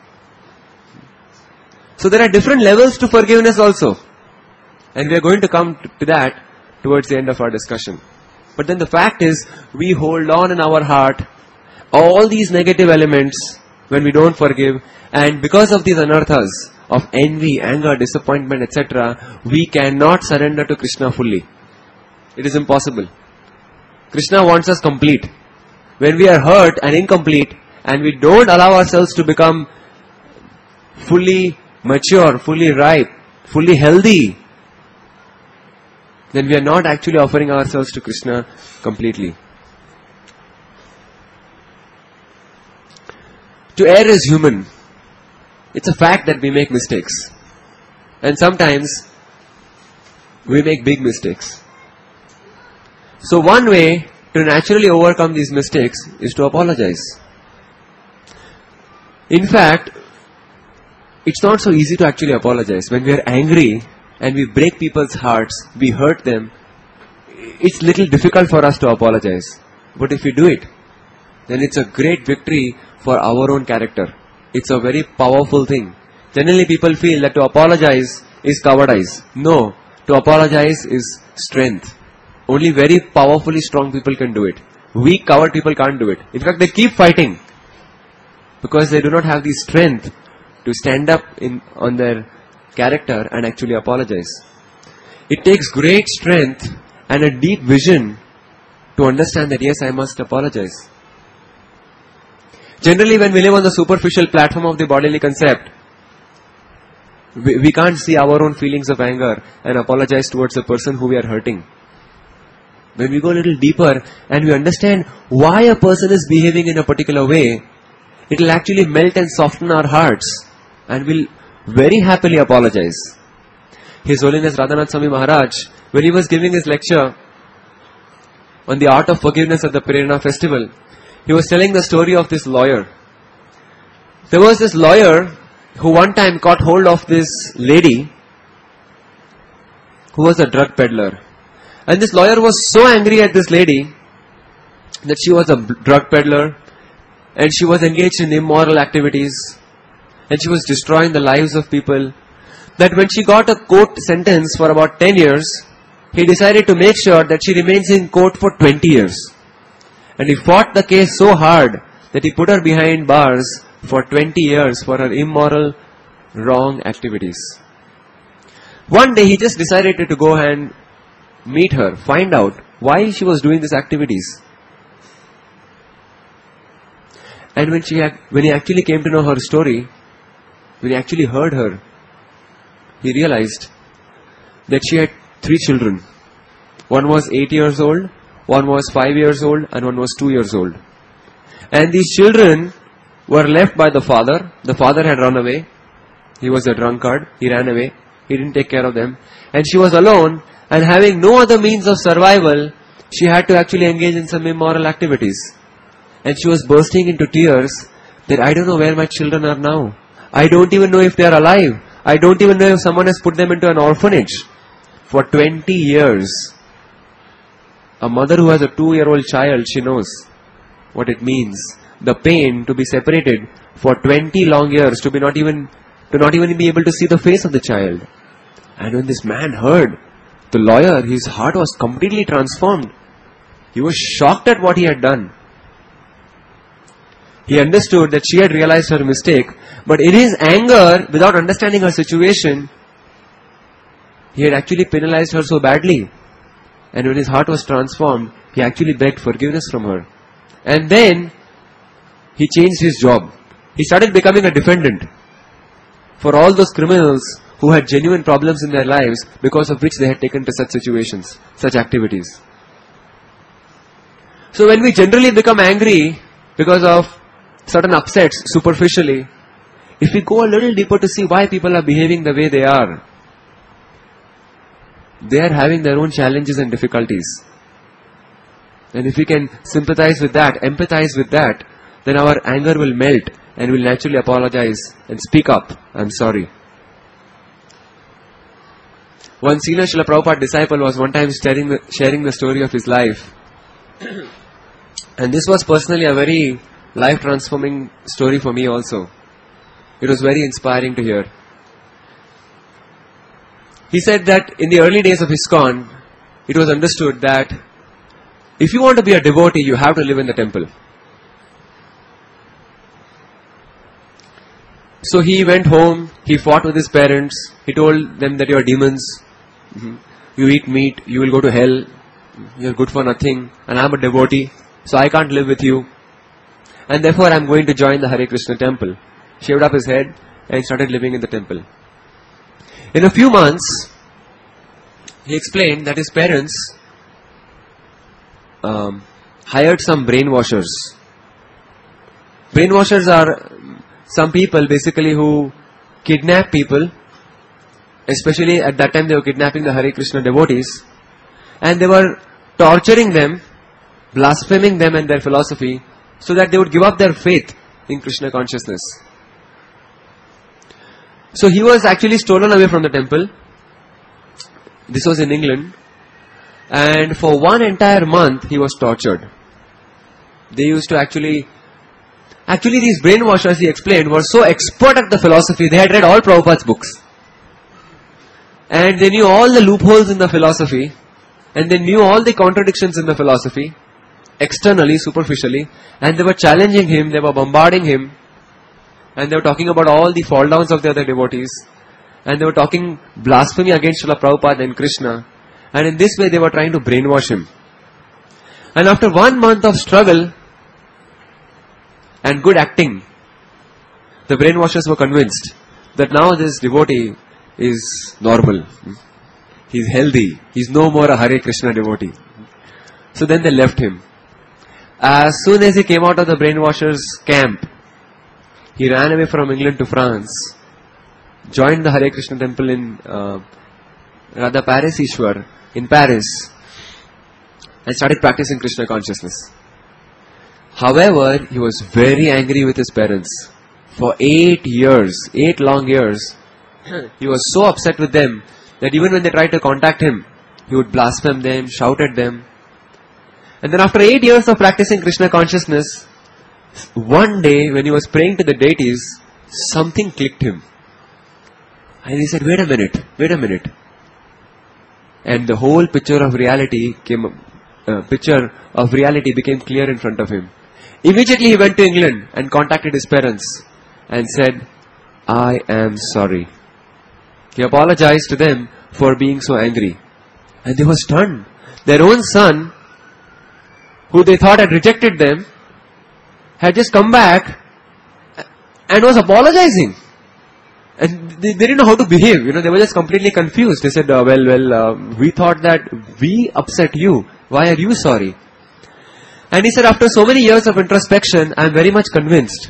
So there are different levels to forgiveness also. And we are going to come to that towards the end of our discussion. But then the fact is, we hold on in our heart all these negative elements when we don't forgive. And because of these anarthas of envy, anger, disappointment, et cetera, we cannot surrender to Krishna fully. It is impossible. Krishna wants us complete. When we are hurt and incomplete, and we don't allow ourselves to become fully mature, fully ripe, fully healthy, then we are not actually offering ourselves to Krishna completely. To err is human. It's a fact that we make mistakes. And sometimes we make big mistakes. So one way to naturally overcome these mistakes is to apologize. In fact, it's not so easy to actually apologize. When we are angry and we break people's hearts, we hurt them, it's little difficult for us to apologize. But if we do it, then it's a great victory for our own character. It's a very powerful thing. Generally people feel that to apologize is cowardice. No, to apologize is strength. Only very powerfully strong people can do it. Weak, coward people can't do it. In fact, they keep fighting because they do not have the strength to stand up in on their character and actually apologize. It takes great strength and a deep vision to understand that yes, I must apologize. Generally, when we live on the superficial platform of the bodily concept, we, we can't see our own feelings of anger and apologize towards the person who we are hurting. When we go a little deeper and we understand why a person is behaving in a particular way, it will actually melt and soften our hearts and we'll very happily apologize. His Holiness Radhanath Swami Maharaj, when he was giving his lecture on the art of forgiveness at the Prerna festival, he was telling the story of this lawyer. There was this lawyer who one time caught hold of this lady who was a drug peddler. And this lawyer was so angry at this lady that she was a drug peddler and she was engaged in immoral activities and she was destroying the lives of people, that when she got a court sentence for about ten years, he decided to make sure that she remains in court for twenty years. And he fought the case so hard that he put her behind bars for twenty years for her immoral, wrong activities. One day he just decided to go and meet her, find out why she was doing these activities. And when she when he actually came to know her story, when he actually heard her, he realized that she had three children. One was eight years old, one was five years old, and one was two years old. And these children were left by the father. The father had run away. He was a drunkard. He ran away. He didn't take care of them. And she was alone, and having no other means of survival, she had to actually engage in some immoral activities. And she was bursting into tears that I don't know where my children are now. I don't even know if they are alive. I don't even know if someone has put them into an orphanage. For twenty years, a mother who has a two-year-old child, she knows what it means. The pain to be separated for twenty long years, to be not even to not even be able to see the face of the child. And when this man heard, the lawyer, his heart was completely transformed. He was shocked at what he had done. He understood that she had realized her mistake, but in his anger, without understanding her situation, he had actually penalized her so badly. And when his heart was transformed, he actually begged forgiveness from her. And then, he changed his job. He started becoming a defendant for all those criminals who had genuine problems in their lives because of which they had taken to such situations, such activities. So when we generally become angry because of certain upsets superficially, if we go a little deeper to see why people are behaving the way they are, they are having their own challenges and difficulties. And if we can sympathize with that, empathize with that, then our anger will melt and we'll naturally apologize and speak up, I'm sorry. One senior Srila Prabhupada disciple was one time sharing the, sharing the story of his life. And this was personally a very life-transforming story for me also. It was very inspiring to hear. He said that in the early days of ISKCON, it was understood that if you want to be a devotee, you have to live in the temple. So he went home, he fought with his parents, he told them that you are demons, mm-hmm. you eat meat, you will go to hell, you are good for nothing, and I am a devotee, so I can't live with you. And therefore I am going to join the Hare Krishna temple. Shaved up his head and started living in the temple. In a few months, he explained that his parents um, hired some brainwashers. Brainwashers are some people basically who kidnap people, especially at that time they were kidnapping the Hare Krishna devotees, and they were torturing them, blaspheming them and their philosophy, so that they would give up their faith in Krishna consciousness. So he was actually stolen away from the temple. This was in England. And for one entire month he was tortured. They used to actually... Actually these brainwashers, he explained, were so expert at the philosophy, they had read all Prabhupada's books. And they knew all the loopholes in the philosophy. And they knew all the contradictions in the philosophy. Externally, superficially. And they were challenging him, they were bombarding him. And they were talking about all the fall downs of the other devotees. And they were talking blasphemy against Srila Prabhupada and Krishna. And in this way they were trying to brainwash him. And after one month of struggle and good acting, the brainwashers were convinced that now this devotee is normal. He's healthy. He's no more a Hare Krishna devotee. So then they left him. As soon as he came out of the brainwashers' camp, he ran away from England to France, joined the Hare Krishna temple in uh, Radha Parisishwar in Paris, and started practicing Krishna consciousness. However, he was very angry with his parents. For eight years, eight long years, he was so upset with them that even when they tried to contact him, he would blaspheme them, shout at them. And then after eight years of practicing Krishna consciousness, one day when he was praying to the deities, something clicked him. And he said, wait a minute, wait a minute. And the whole picture of reality came, uh, picture of reality became clear in front of him. Immediately he went to England and contacted his parents and said, I am sorry. He apologized to them for being so angry. And they were stunned. Their own son, who they thought had rejected them, had just come back and was apologizing. And they, they didn't know how to behave, you know, they were just completely confused. They said, uh, well, well, uh, we thought that we upset you. Why are you sorry? And he said, after so many years of introspection, I am very much convinced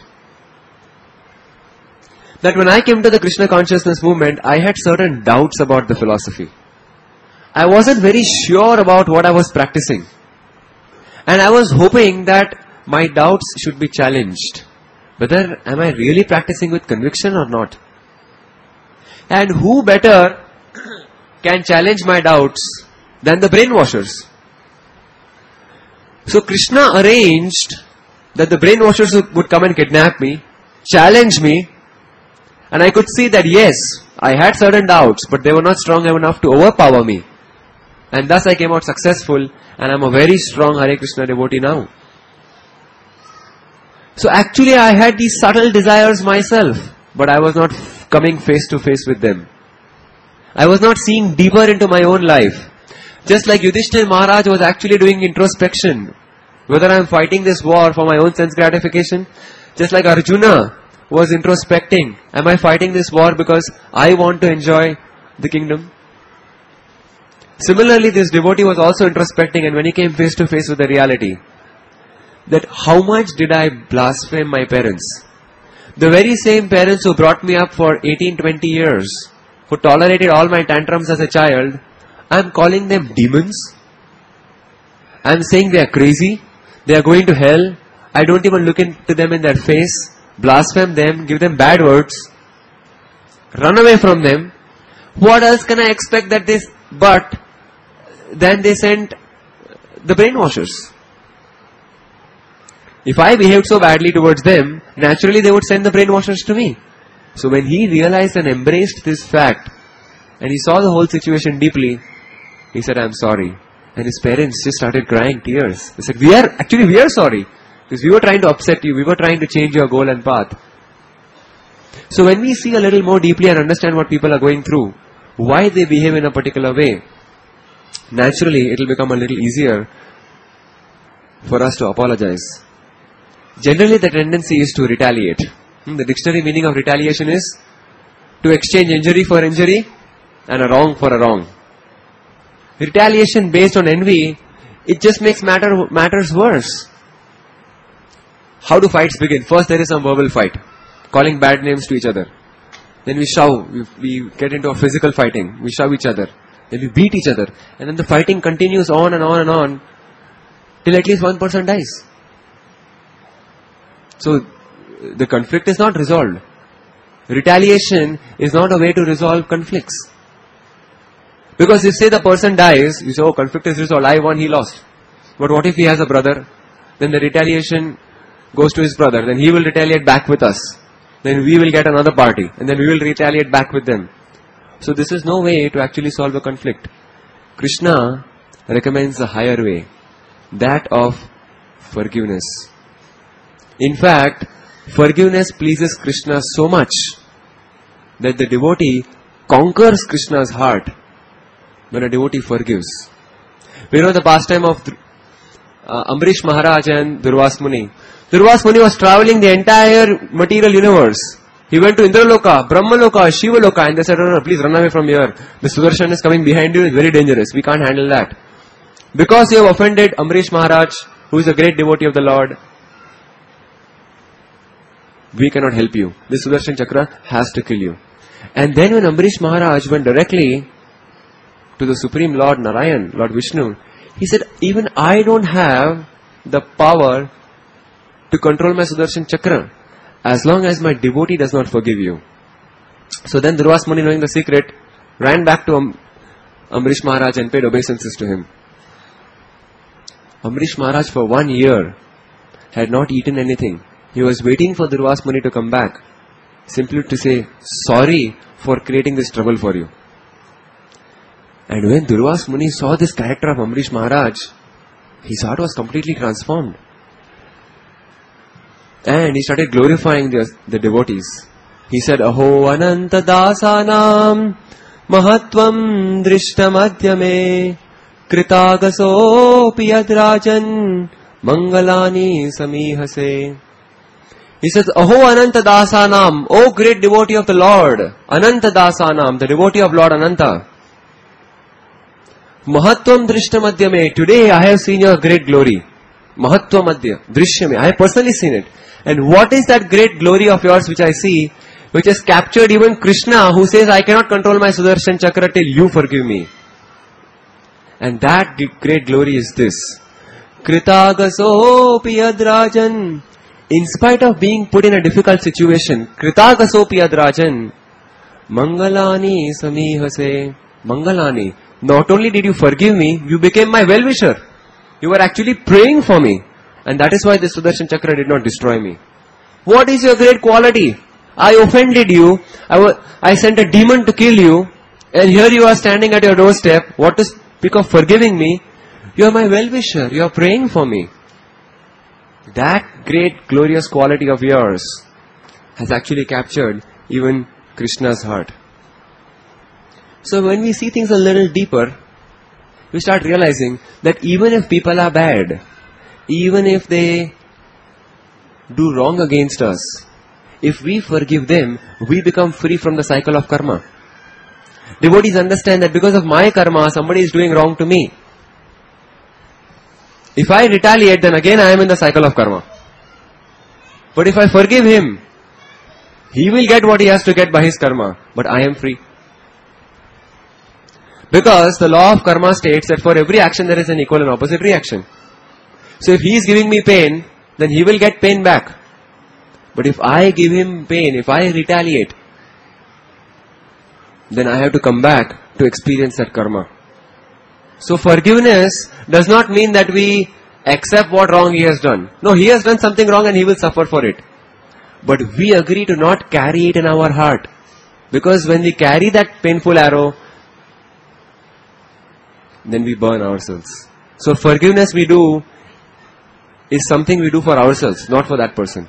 that when I came to the Krishna consciousness movement, I had certain doubts about the philosophy. I wasn't very sure about what I was practicing. And I was hoping that my doubts should be challenged. Whether am I really practicing with conviction or not? And who better can challenge my doubts than the brainwashers? So Krishna arranged that the brainwashers would come and kidnap me, challenge me, and I could see that yes, I had certain doubts, but they were not strong enough to overpower me. And thus I came out successful, and I'm a very strong Hare Krishna devotee now. So actually I had these subtle desires myself, but I was not f- coming face to face with them. I was not seeing deeper into my own life. Just like Yudhishthira Maharaj was actually doing introspection. Whether I am fighting this war for my own sense gratification. Just like Arjuna was introspecting. Am I fighting this war because I want to enjoy the kingdom? Similarly, this devotee was also introspecting, and when he came face to face with the reality, that how much did I blaspheme my parents? The very same parents who brought me up for eighteen to twenty years, who tolerated all my tantrums as a child, I am calling them demons. I am saying they are crazy, they are going to hell. I don't even look into them in their face, blaspheme them, give them bad words, run away from them. What else can I expect that this, but then they sent the brainwashers. If I behaved so badly towards them, naturally they would send the brainwashers to me. So when he realized and embraced this fact, and he saw the whole situation deeply, he said, I'm sorry. And his parents just started crying tears. They said, we are, actually we are sorry. Because we were trying to upset you, we were trying to change your goal and path. So when we see a little more deeply and understand what people are going through, why they behave in a particular way, naturally it will become a little easier for us to apologize. Generally the tendency is to retaliate. Hmm, the dictionary meaning of retaliation is to exchange injury for injury and a wrong for a wrong. Retaliation based on envy, it just makes matter matters worse. How do fights begin? First there is some verbal fight, calling bad names to each other. Then we shove, we, we get into a physical fighting, we shove each other. Then we beat each other. And then the fighting continues on and on and on till at least one person dies. So the conflict is not resolved. Retaliation is not a way to resolve conflicts. Because if say the person dies, you say, oh, conflict is resolved, I won, he lost. But what if he has a brother? Then the retaliation goes to his brother. Then he will retaliate back with us. Then we will get another party. And then we will retaliate back with them. So this is no way to actually solve a conflict. Krishna recommends a higher way. That of forgiveness. In fact, forgiveness pleases Krishna so much that the devotee conquers Krishna's heart when a devotee forgives. We know the pastime of uh, Ambrish Maharaj and Durvas Muni. Durvas Muni was traveling the entire material universe. He went to Indraloka, Brahmaloka, Shivaloka, and they said, oh, no, please run away from here. The Sudarshan is coming behind you, it's very dangerous. We can't handle that. Because you have offended Ambrish Maharaj, who is a great devotee of the Lord, we cannot help you. The Sudarshan Chakra has to kill you. And then when Ambrish Maharaj went directly to the Supreme Lord Narayan, Lord Vishnu, he said, even I don't have the power to control my Sudarshan Chakra as long as my devotee does not forgive you. So then Durvas Muni, knowing the secret, ran back to Am- Ambrish Maharaj and paid obeisances to him. Ambrish Maharaj for one year had not eaten anything. He was waiting for Durvas Muni to come back, simply to say, sorry for creating this trouble for you. And when Durvas Muni saw this character of Ambrish Maharaj, his heart was completely transformed. And he started glorifying the, the devotees. He said, Aho ananta dasanam mahatvam drishtamadhyame kritagaso piyadrajan mangalani samihase. He says, Aho Ananta Dasanam, O great devotee of the Lord, Ananta Dasanam, the devotee of Lord Ananta. Mahatvam Drishtamadhyame, today I have seen your great glory. Mahatva Madhya, Drishyame, I have personally seen it. And what is that great glory of yours which I see, which has captured even Krishna, who says, I cannot control my Sudarshan Chakra till you forgive me. And that great glory is this. Kritagaso Piyadrajan. In spite of being put in a difficult situation, Kritagaso Piyadrajan, Mangalani Samihase, Mangalani. Not only did you forgive me, you became my well-wisher. You were actually praying for me. And that is why the Sudarshan Chakra did not destroy me. What is your great quality? I offended you. I, w- I sent a demon to kill you. And here you are standing at your doorstep. What to speak of forgiving me? You are my well-wisher. You are praying for me. That great glorious quality of yours has actually captured even Krishna's heart. So when we see things a little deeper, we start realizing that even if people are bad, even if they do wrong against us, if we forgive them, we become free from the cycle of karma. Devotees understand that because of my karma, somebody is doing wrong to me. If I retaliate, then again I am in the cycle of karma. But if I forgive him, he will get what he has to get by his karma, but I am free. Because the law of karma states that for every action there is an equal and opposite reaction. So if he is giving me pain, then he will get pain back. But if I give him pain, if I retaliate, then I have to come back to experience that karma. So forgiveness does not mean that we accept what wrong he has done. No, he has done something wrong and he will suffer for it. But we agree to not carry it in our heart. Because when we carry that painful arrow, then we burn ourselves. So forgiveness we do is something we do for ourselves, not for that person.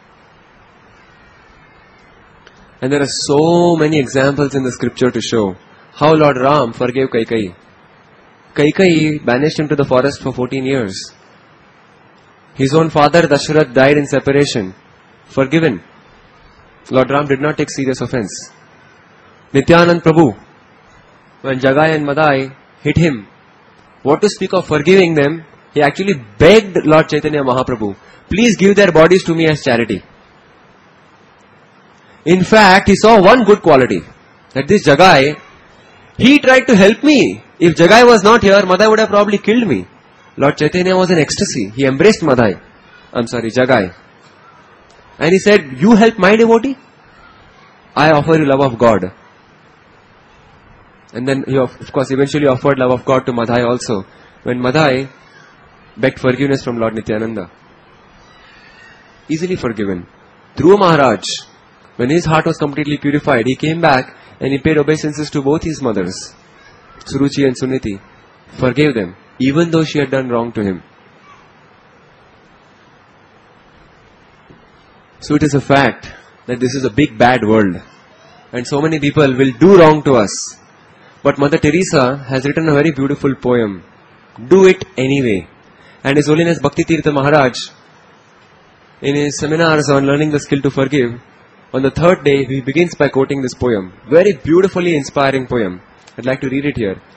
And there are so many examples in the scripture to show how Lord Ram forgave Kaikeyi. Kaikeyi banished him to the forest for fourteen years. His own father Dasharath died in separation. Forgiven. Lord Ram did not take serious offense. Nityanand Prabhu, when Jagai and Madai hit him, what to speak of forgiving them, he actually begged Lord Chaitanya Mahaprabhu, please give their bodies to me as charity. In fact, he saw one good quality, that this Jagai, he tried to help me. If Jagai was not here, Madai would have probably killed me. Lord Chaitanya was in ecstasy. He embraced Madai. I'm sorry, Jagai. And he said, you help my devotee? I offer you love of God. And then he of course eventually offered love of God to Madai also. When Madai begged forgiveness from Lord Nityananda. Easily forgiven. Dhruva Maharaj, when his heart was completely purified, he came back and he paid obeisances to both his mothers, Suruchi and Suniti. Forgave them, even though she had done wrong to him. So it is a fact that this is a big bad world. And so many people will do wrong to us. But Mother Teresa has written a very beautiful poem. Do it anyway. And His Holiness Bhakti Tirtha Maharaj, in his seminars on learning the skill to forgive, on the third day he begins by quoting this poem. Very beautifully inspiring poem. I'd like to read it here.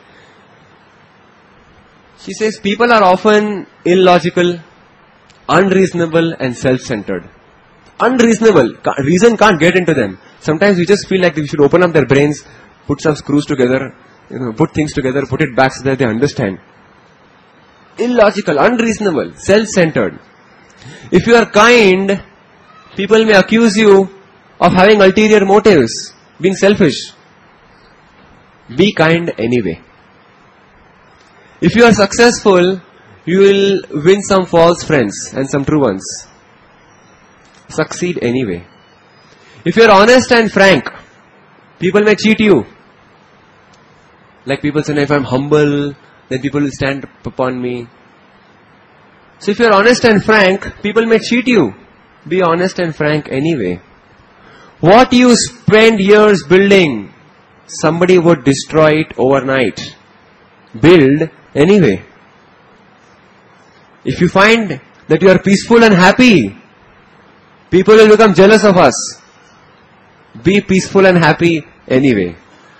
She says, people are often illogical, unreasonable and self-centered. Unreasonable. Reason can't get into them. Sometimes we just feel like we should open up their brains, put some screws together, you know, put things together, put it back so that they understand. Illogical, unreasonable, self-centered. If you are kind, people may accuse you of having ulterior motives, being selfish. Be kind anyway. If you are successful, you will win some false friends and some true ones. Succeed anyway. If you are honest and frank, people may cheat you. Like people say, if I am humble, then people will stand upon me. So if you are honest and frank, people may cheat you. Be honest and frank anyway. What you spend years building, somebody would destroy it overnight. Build anyway. If you find that you are peaceful and happy, People will become jealous of us. Be peaceful and happy anyway.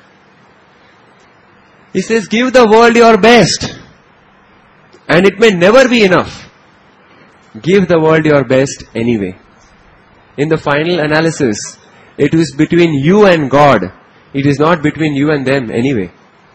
He says, give the world your best. And it may never be enough. Give the world your best anyway. In the final analysis, it is between you and God. It is not between you and them anyway.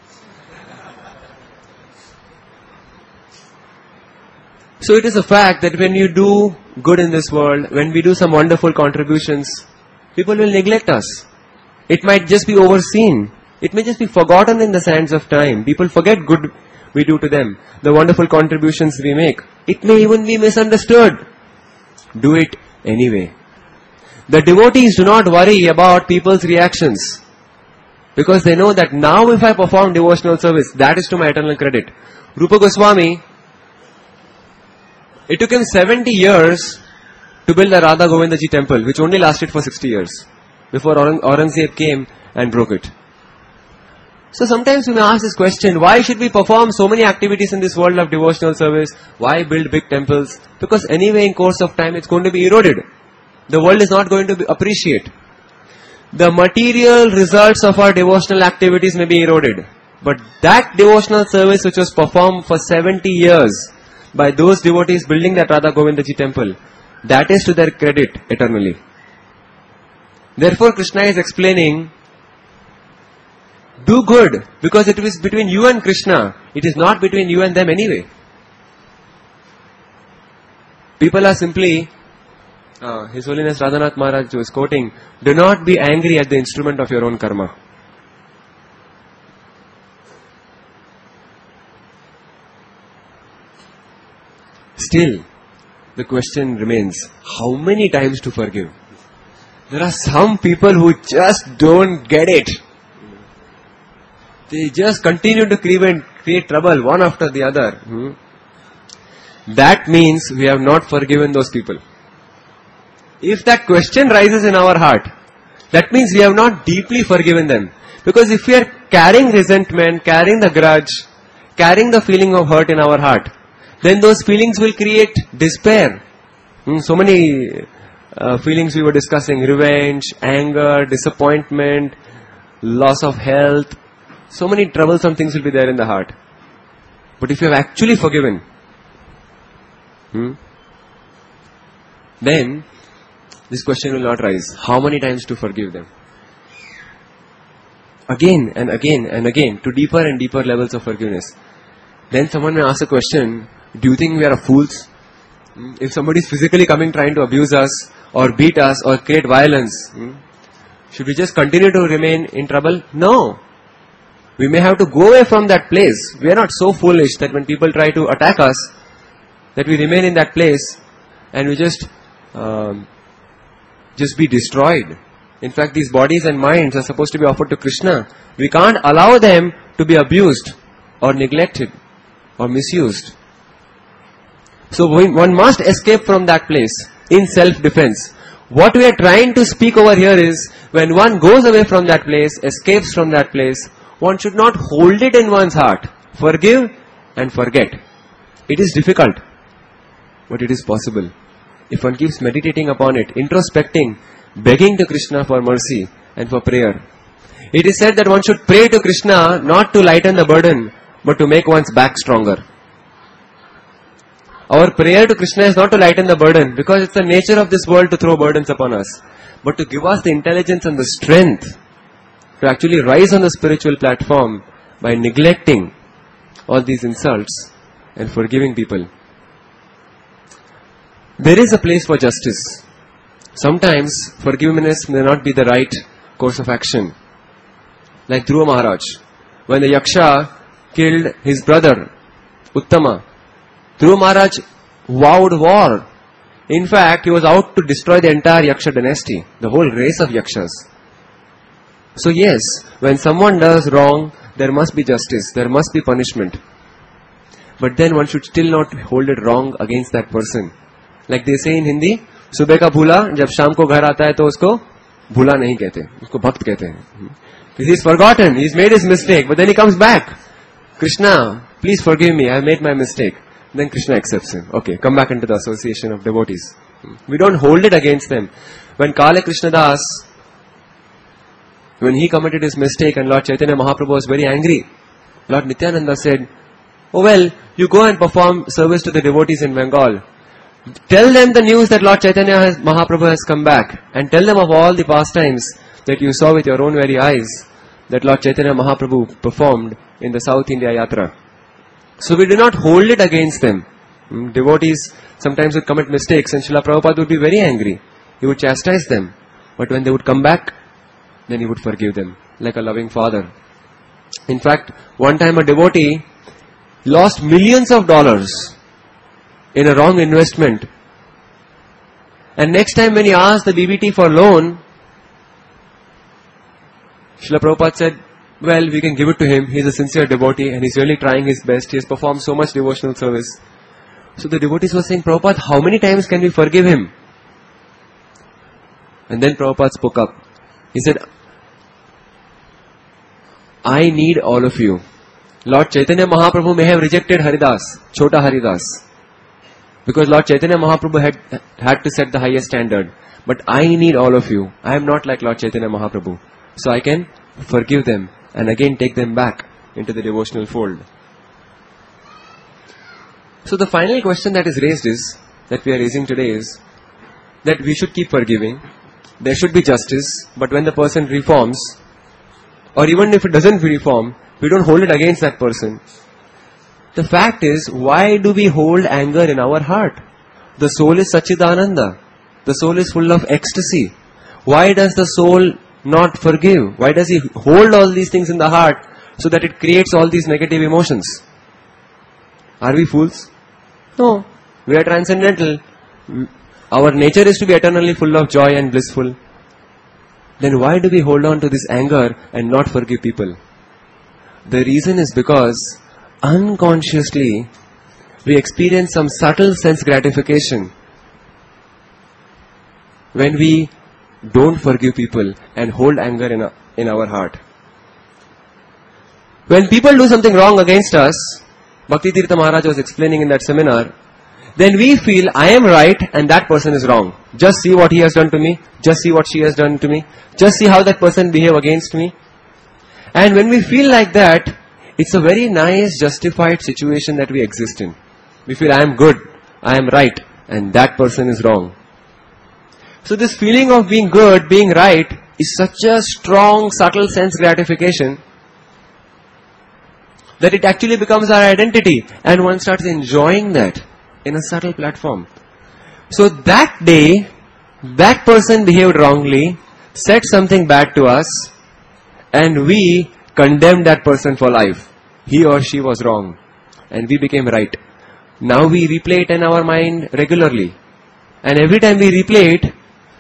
So it is a fact that when you do good in this world, when we do some wonderful contributions, people will neglect us. It might just be overseen. It may just be forgotten in the sands of time. People forget good we do to them, the wonderful contributions we make. It may even be misunderstood. Do it anyway. The devotees do not worry about people's reactions, because they know that now if I perform devotional service, that is to my eternal credit. Rupa Goswami, it took him seventy years to build the Radha Govinda Ji temple, which only lasted for sixty years, before Aurang- Aurangzeb came and broke it. So sometimes we may ask this question, why should we perform so many activities in this world of devotional service? Why build big temples? Because anyway in course of time it's going to be eroded. The world is not going to be appreciate. The material results of our devotional activities may be eroded. But that devotional service which was performed for seventy years by those devotees building that Radha Govinda Ji temple, that is to their credit eternally. Therefore Krishna is explaining, do good, because it is between you and Krishna. It is not between you and them anyway. People are simply, uh, His Holiness Radhanath Maharaj was quoting, do not be angry at the instrument of your own karma. Still, the question remains, how many times to forgive? There are some people who just don't get it. They just continue to create, create trouble one after the other. Hmm? That means we have not forgiven those people. If that question rises in our heart, that means we have not deeply forgiven them. Because if we are carrying resentment, carrying the grudge, carrying the feeling of hurt in our heart, then those feelings will create despair. Hmm? So many uh, feelings we were discussing, revenge, anger, disappointment, loss of health. So many troublesome things will be there in the heart. But if you have actually forgiven, hmm, then this question will not rise. How many times to forgive them? Again and again and again, to deeper and deeper levels of forgiveness. Then someone may ask a question, do you think we are fools? Hmm? If somebody is physically coming trying to abuse us or beat us or create violence, hmm, should we just continue to remain in trouble? No. We may have to go away from that place. We are not so foolish that when people try to attack us, that we remain in that place and we just um, just be destroyed. In fact, these bodies and minds are supposed to be offered to Krishna. We can't allow them to be abused or neglected or misused. So one must escape from that place in self-defense. What we are trying to speak over here is, when one goes away from that place, escapes from that place, one should not hold it in one's heart. Forgive and forget. It is difficult, but it is possible. If one keeps meditating upon it, introspecting, begging to Krishna for mercy and for prayer. It is said that one should pray to Krishna not to lighten the burden, but to make one's back stronger. Our prayer to Krishna is not to lighten the burden, because it's the nature of this world to throw burdens upon us, but to give us the intelligence and the strength to actually rise on the spiritual platform by neglecting all these insults and forgiving people. There is a place for justice. Sometimes forgiveness may not be the right course of action. Like Dhruva Maharaj, when the Yaksha killed his brother Uttama, Dhruva Maharaj vowed war. In fact, he was out to destroy the entire Yaksha dynasty, the whole race of Yakshas. So yes, when someone does wrong, there must be justice, there must be punishment. But then one should still not hold it wrong against that person. Like they say in Hindi, सुबह का भूला जब शाम को घर आता है तो उसको भूला नहीं कहते, उसको भक्त कहते हैं. He is forgotten, he has made his mistake, but then he comes back. Krishna, please forgive me, I have made my mistake. Then Krishna accepts him. Okay, come back into the association of devotees. We don't hold it against them. When Kala Krishna Das, when he committed his mistake and Lord Chaitanya Mahaprabhu was very angry, Lord Nityananda said, oh well, you go and perform service to the devotees in Bengal. Tell them the news that Lord Chaitanya has, Mahaprabhu has come back, and tell them of all the pastimes that you saw with your own very eyes that Lord Chaitanya Mahaprabhu performed in the South India Yatra. So we do not hold it against them. Devotees sometimes would commit mistakes and Srila Prabhupada would be very angry. He would chastise them. But when they would come back, then he would forgive them like a loving father. In fact, one time a devotee lost millions of dollars in a wrong investment. And next time when he asked the B B T for loan, Srila Prabhupada said, well, we can give it to him. He is a sincere devotee and he is really trying his best. He has performed so much devotional service. So the devotees were saying, Prabhupada, how many times can we forgive him? And then Prabhupada spoke up. He said, I need all of you. Lord Chaitanya Mahaprabhu may have rejected Haridas, Chota Haridas, because Lord Chaitanya Mahaprabhu had, had to set the highest standard. But I need all of you. I am not like Lord Chaitanya Mahaprabhu. So I can forgive them and again take them back into the devotional fold. So the final question that is raised is, that we are raising today is, that we should keep forgiving. There should be justice, but when the person reforms, or even if it doesn't reform, we don't hold it against that person. The fact is, why do we hold anger in our heart? The soul is Sachidananda. The soul is full of ecstasy. Why does the soul not forgive? Why does he hold all these things in the heart so that it creates all these negative emotions? Are we fools? No. We are transcendental. Our nature is to be eternally full of joy and blissful. Then why do we hold on to this anger and not forgive people? The reason is because unconsciously we experience some subtle sense gratification when we don't forgive people and hold anger in, a, in our heart. When people do something wrong against us, Bhakti Tirtha Maharaj was explaining in that seminar, then we feel I am right and that person is wrong. Just see what he has done to me. Just see what she has done to me. Just see how that person behaved against me. And when we feel like that, it's a very nice justified situation that we exist in. We feel I am good, I am right, and that person is wrong. So this feeling of being good, being right, is such a strong, subtle sense gratification that it actually becomes our identity, and one starts enjoying that in a subtle platform. So that day, that person behaved wrongly, said something bad to us, and we condemned that person for life. He or she was wrong, and we became right. Now we replay it in our mind regularly, and every time we replay it,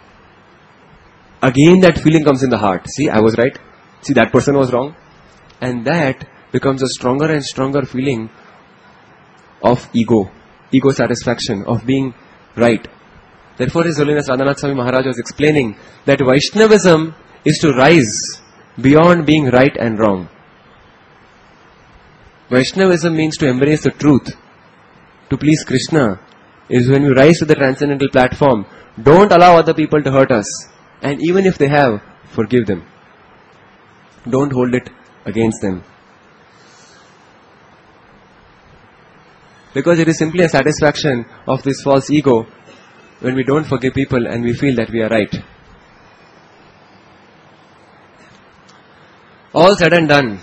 again that feeling comes in the heart. See, I was right. See, that person was wrong. And that becomes a stronger and stronger feeling of ego, ego satisfaction, of being right. Therefore, His Holiness Radhanath Swami Maharaj was explaining that Vaishnavism is to rise beyond being right and wrong. Vaishnavism means to embrace the truth. To please Krishna is when we rise to the transcendental platform. Don't allow other people to hurt us. And even if they have, forgive them. Don't hold it against them. Because it is simply a satisfaction of this false ego when we don't forgive people and we feel that we are right. All said and done,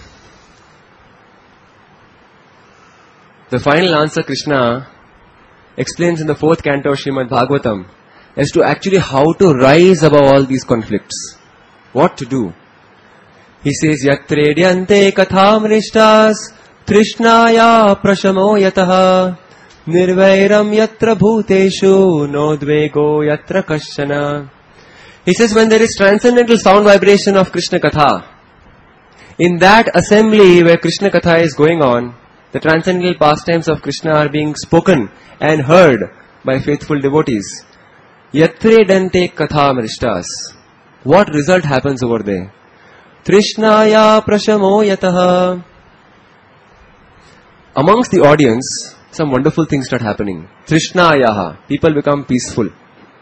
the final answer Krishna explains in the fourth canto of Srimad Bhagavatam as to actually how to rise above all these conflicts. What to do? He says, Yatredyante kathamrishtas trishnaya prashamo yataha nirvairam yatra bhuteshu nodvego yatra kashana. He says, when there is transcendental sound vibration of Krishna Katha, in that assembly where Krishna Katha is going on, the transcendental pastimes of Krishna are being spoken and heard by faithful devotees. Yatre dante katha mrishtas. What result happens over there? Trishnaya prashamo yataha. Amongst the audience, some wonderful things start happening. Trishnayaha. People become peaceful.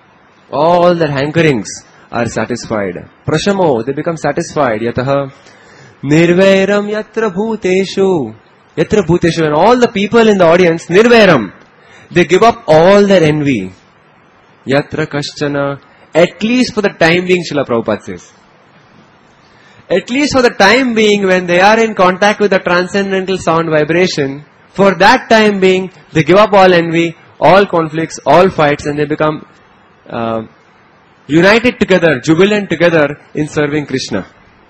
All their hankerings are satisfied. Prashamo, they become satisfied. Yataha nirvairam yatra bhuteshu. Yatra bhuteshu. And all the people in the audience, nirvairam, they give up all their envy. Yatra kaschana. At least for the time being, Srila Prabhupada says. At least for the time being, when they are in contact with the transcendental sound vibration, for that time being, they give up all envy, all conflicts, all fights, and they become uh, united together, jubilant together in serving Krishna.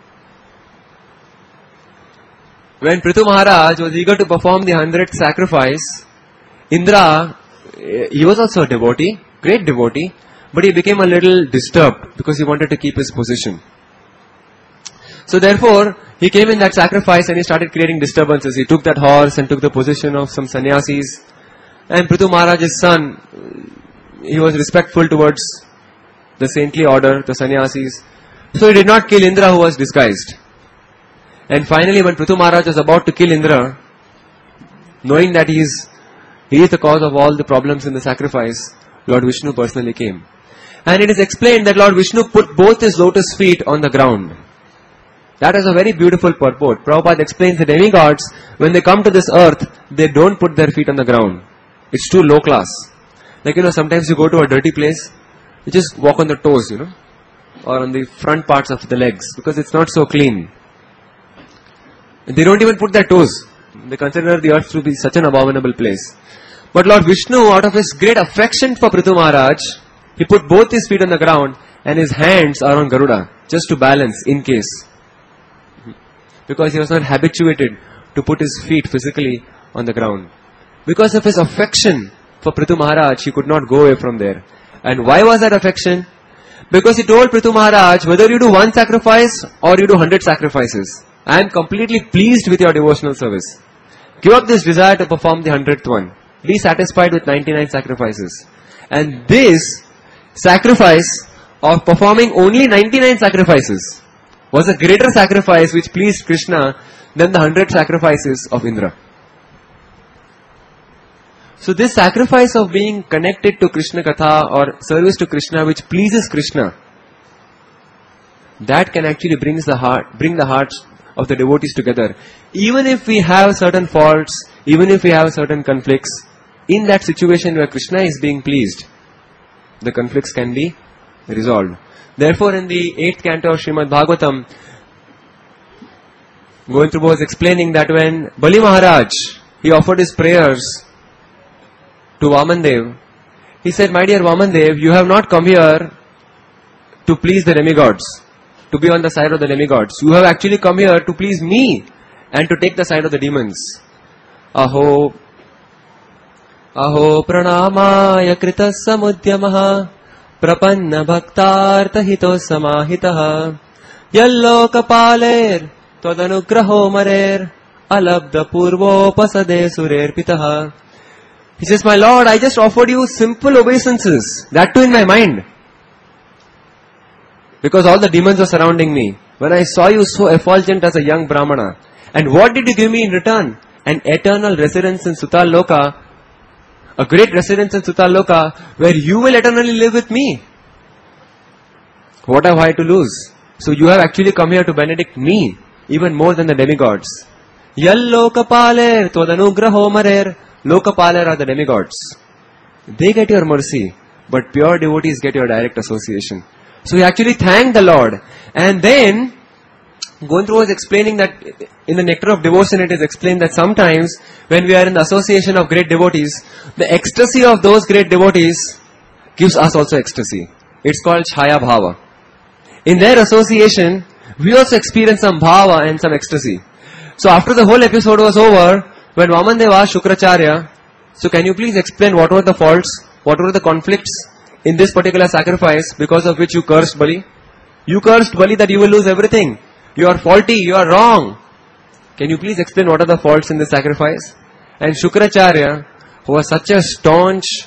When Prithu Maharaj was eager to perform the hundredth sacrifice, Indra, he was also a devotee, great devotee, but he became a little disturbed because he wanted to keep his position. So therefore, he came in that sacrifice and he started creating disturbances. He took that horse and took the position of some sannyasis. And Prithu Maharaj's son, he was respectful towards the saintly order, the sannyasis. So he did not kill Indra, who was disguised. And finally, when Prithu Maharaj was about to kill Indra, knowing that he is, he is the cause of all the problems in the sacrifice, Lord Vishnu personally came. And it is explained that Lord Vishnu put both his lotus feet on the ground. That is a very beautiful purport. Prabhupada explains that demigods, when they come to this earth, they don't put their feet on the ground. It's too low class. Like, you know, sometimes you go to a dirty place, you just walk on the toes, you know, or on the front parts of the legs, because it's not so clean. And they don't even put their toes. They consider the earth to be such an abominable place. But Lord Vishnu, out of his great affection for Prithu Maharaj, he put both his feet on the ground and his hands are on Garuda, just to balance in case. Because he was not habituated to put his feet physically on the ground. Because of his affection for Prithu Maharaj, he could not go away from there. And why was that affection? Because he told Prithu Maharaj, whether you do one sacrifice or you do hundred sacrifices, I am completely pleased with your devotional service. Give up this desire to perform the hundredth one. Be satisfied with ninety-nine sacrifices. And this sacrifice of performing only ninety-nine sacrifices was a greater sacrifice which pleased Krishna than the hundred sacrifices of Indra. So this sacrifice of being connected to Krishna Katha or service to Krishna which pleases Krishna, that can actually brings the heart, bring the hearts of the devotees together. Even if we have certain faults, even if we have certain conflicts, in that situation where Krishna is being pleased, the conflicts can be resolved. Therefore, in the eighth canto of Srimad Bhagavatam, Govinda was explaining that when Bali Maharaj, he offered his prayers to Vamandev, he said, my dear Vamandev, you have not come here to please the demigods, to be on the side of the demigods. You have actually come here to please me and to take the side of the demons. Aho, aho pranamaya krita samudyamaha prapanna bhaktartha hito samahitaha yalloka paler tadanugraho marer alabda purvo pasade surer pitaha. He says, my Lord, I just offered you simple obeisances, that too in my mind. Because all the demons were surrounding me. When I saw you so effulgent as a young Brahmana. And what did you give me in return? An eternal residence in Sutal Loka. A great residence in Sutal Loka where you will eternally live with me. What have I to lose? So you have actually come here to benedict me even more than the demigods. Yal Lokapaler Todanugraho Marer. Lokapaler are the demigods. They get your mercy, but pure devotees get your direct association. So he actually thanked the Lord. And then, Govinda was explaining that in the Nectar of Devotion it is explained that sometimes when we are in the association of great devotees, the ecstasy of those great devotees gives us also ecstasy. It's called Chaya Bhava. In their association, we also experience some Bhava and some ecstasy. So after the whole episode was over, when Vamandev asked Shukracharya, so can you please explain what were the faults, what were the conflicts in this particular sacrifice because of which you cursed Bali? You cursed Bali that you will lose everything. You are faulty, you are wrong. Can you please explain what are the faults in this sacrifice? And Shukracharya, who was such a staunch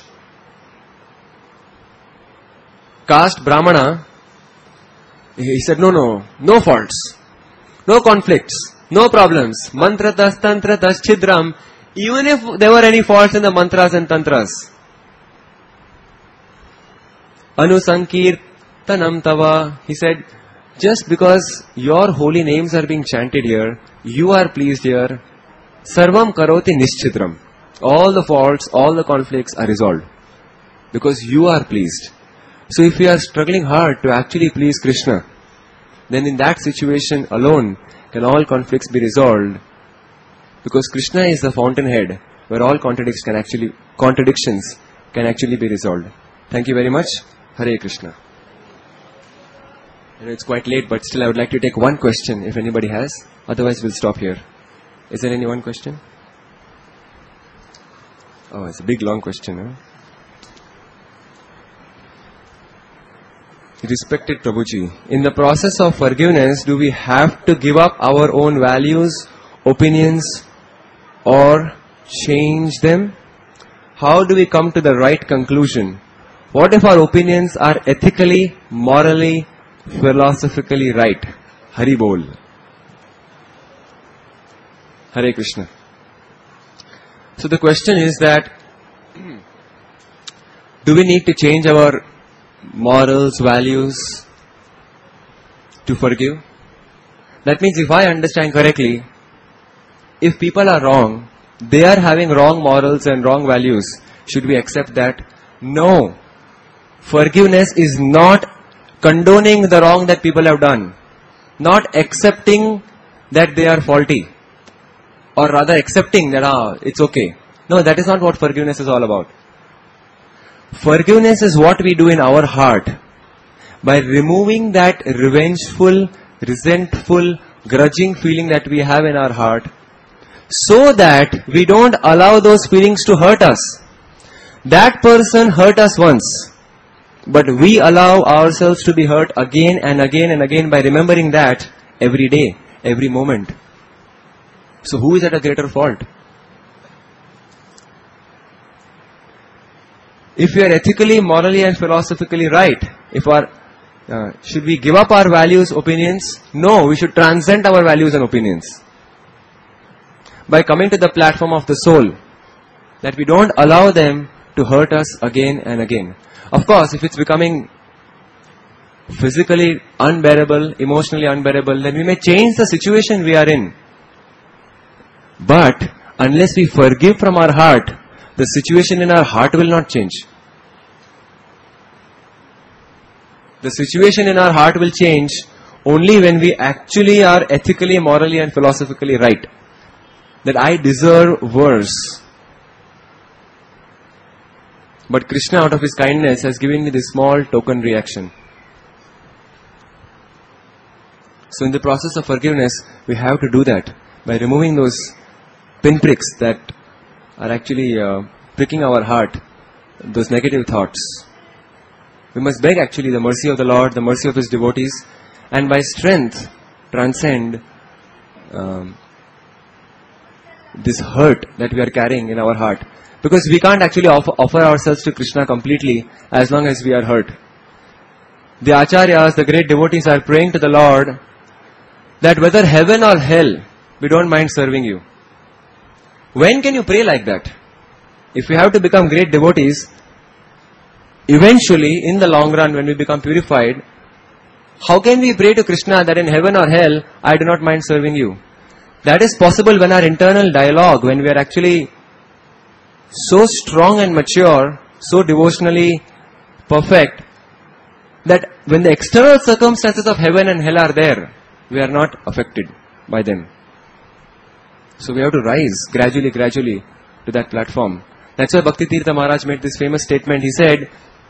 caste Brahmana, he said, no, no, no faults, no conflicts, no problems. Mantratas, tantratas, chidram. Even if there were any faults in the mantras and tantras, Anusankirtanam tava. He said, just because your holy names are being chanted here, you are pleased here, sarvam karoti nischidram. All the faults, all the conflicts are resolved. Because you are pleased. So if we are struggling hard to actually please Krishna, then in that situation alone can all conflicts be resolved. Because Krishna is the fountainhead where all contradictions can actually contradictions can actually be resolved. Thank you very much. Hare Krishna. You know, it's quite late, but still I would like to take one question if anybody has. Otherwise we'll stop here. Is there any one question? Oh, it's a big long question, huh? Respected Prabhuji, in the process of forgiveness, do we have to give up our own values, opinions, or change them? How do we come to the right conclusion? What if our opinions are ethically, morally, philosophically right? Hari Bol. Hare Krishna. So the question is that, do we need to change our morals, values to forgive? That means if I understand correctly, if people are wrong, they are having wrong morals and wrong values, should we accept that? No. Forgiveness is not condoning the wrong that people have done, not accepting that they are faulty, or rather accepting that ah, it's okay. No, that is not what forgiveness is all about. Forgiveness is what we do in our heart by removing that revengeful, resentful, grudging feeling that we have in our heart, so that we don't allow those feelings to hurt us. That person hurt us once, but we allow ourselves to be hurt again and again and again by remembering that every day, every moment. So who is at a greater fault? If we are ethically, morally and philosophically right, if our, uh, should we give up our values, opinions? No, we should transcend our values and opinions. By coming to the platform of the soul, that we don't allow them to hurt us again and again. Of course, if it's becoming physically unbearable, emotionally unbearable, then we may change the situation we are in. But unless we forgive from our heart, the situation in our heart will not change. The situation in our heart will change only when we actually are ethically, morally and philosophically right. That I deserve worse. But Krishna, out of his kindness, has given me this small token reaction. So in the process of forgiveness, we have to do that by removing those pinpricks that are actually uh, pricking our heart, those negative thoughts. We must beg actually the mercy of the Lord, the mercy of His devotees, and by strength transcend um, this hurt that we are carrying in our heart. Because we can't actually offer, offer ourselves to Krishna completely as long as we are hurt. The Acharyas, the great devotees, are praying to the Lord that whether heaven or hell, we don't mind serving you. When can you pray like that? If we have to become great devotees, eventually, in the long run, when we become purified, how can we pray to Krishna that in heaven or hell, I do not mind serving you? That is possible when our internal dialogue, when we are actually so strong and mature, so devotionally perfect, that when the external circumstances of heaven and hell are there, we are not affected by them. So we have to rise gradually, gradually to that platform. That's why Bhakti Tirtha Maharaj made this famous statement. He said,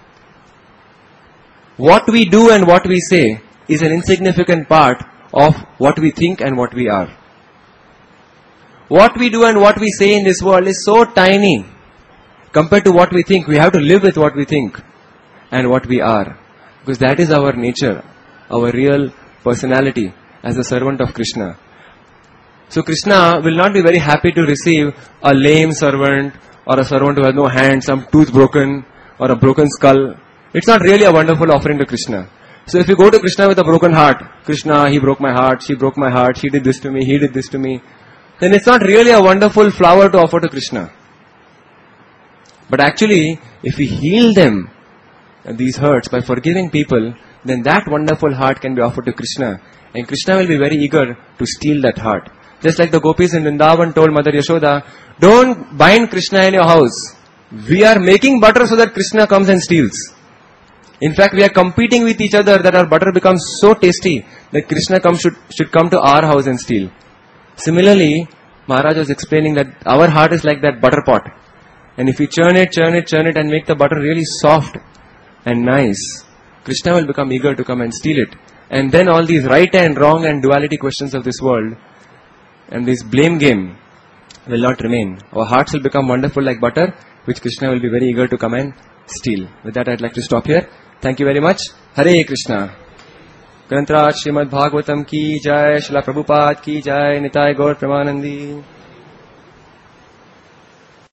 what we do and what we say is an insignificant part of what we think and what we are. What we do and what we say in this world is so tiny compared to what we think. We have to live with what we think and what we are. Because that is our nature, our real personality as a servant of Krishna. So Krishna will not be very happy to receive a lame servant or a servant who has no hand, some tooth broken or a broken skull. It's not really a wonderful offering to Krishna. So if you go to Krishna with a broken heart, Krishna, he broke my heart, she broke my heart, she did this to me, he did this to me, then it's not really a wonderful flower to offer to Krishna. But actually, if we heal them these hurts, by forgiving people, then that wonderful heart can be offered to Krishna. And Krishna will be very eager to steal that heart. Just like the gopis in Vrindavan told Mother Yashoda, don't bind Krishna in your house. We are making butter so that Krishna comes and steals. In fact, we are competing with each other that our butter becomes so tasty that Krishna come, should, should come to our house and steal. Similarly, Maharaj was explaining that our heart is like that butter pot. And if you churn it, churn it, churn it and make the butter really soft and nice, Krishna will become eager to come and steal it. And then all these right and wrong and duality questions of this world and this blame game will not remain. Our hearts will become wonderful like butter, which Krishna will be very eager to come and steal. With that, I'd like to stop here. Thank you very much. Hare Krishna. Grantaraj Srimad Bhagavatam ki jai, Srila Prabhupada ki jai, Nitai Gaur Premanandi.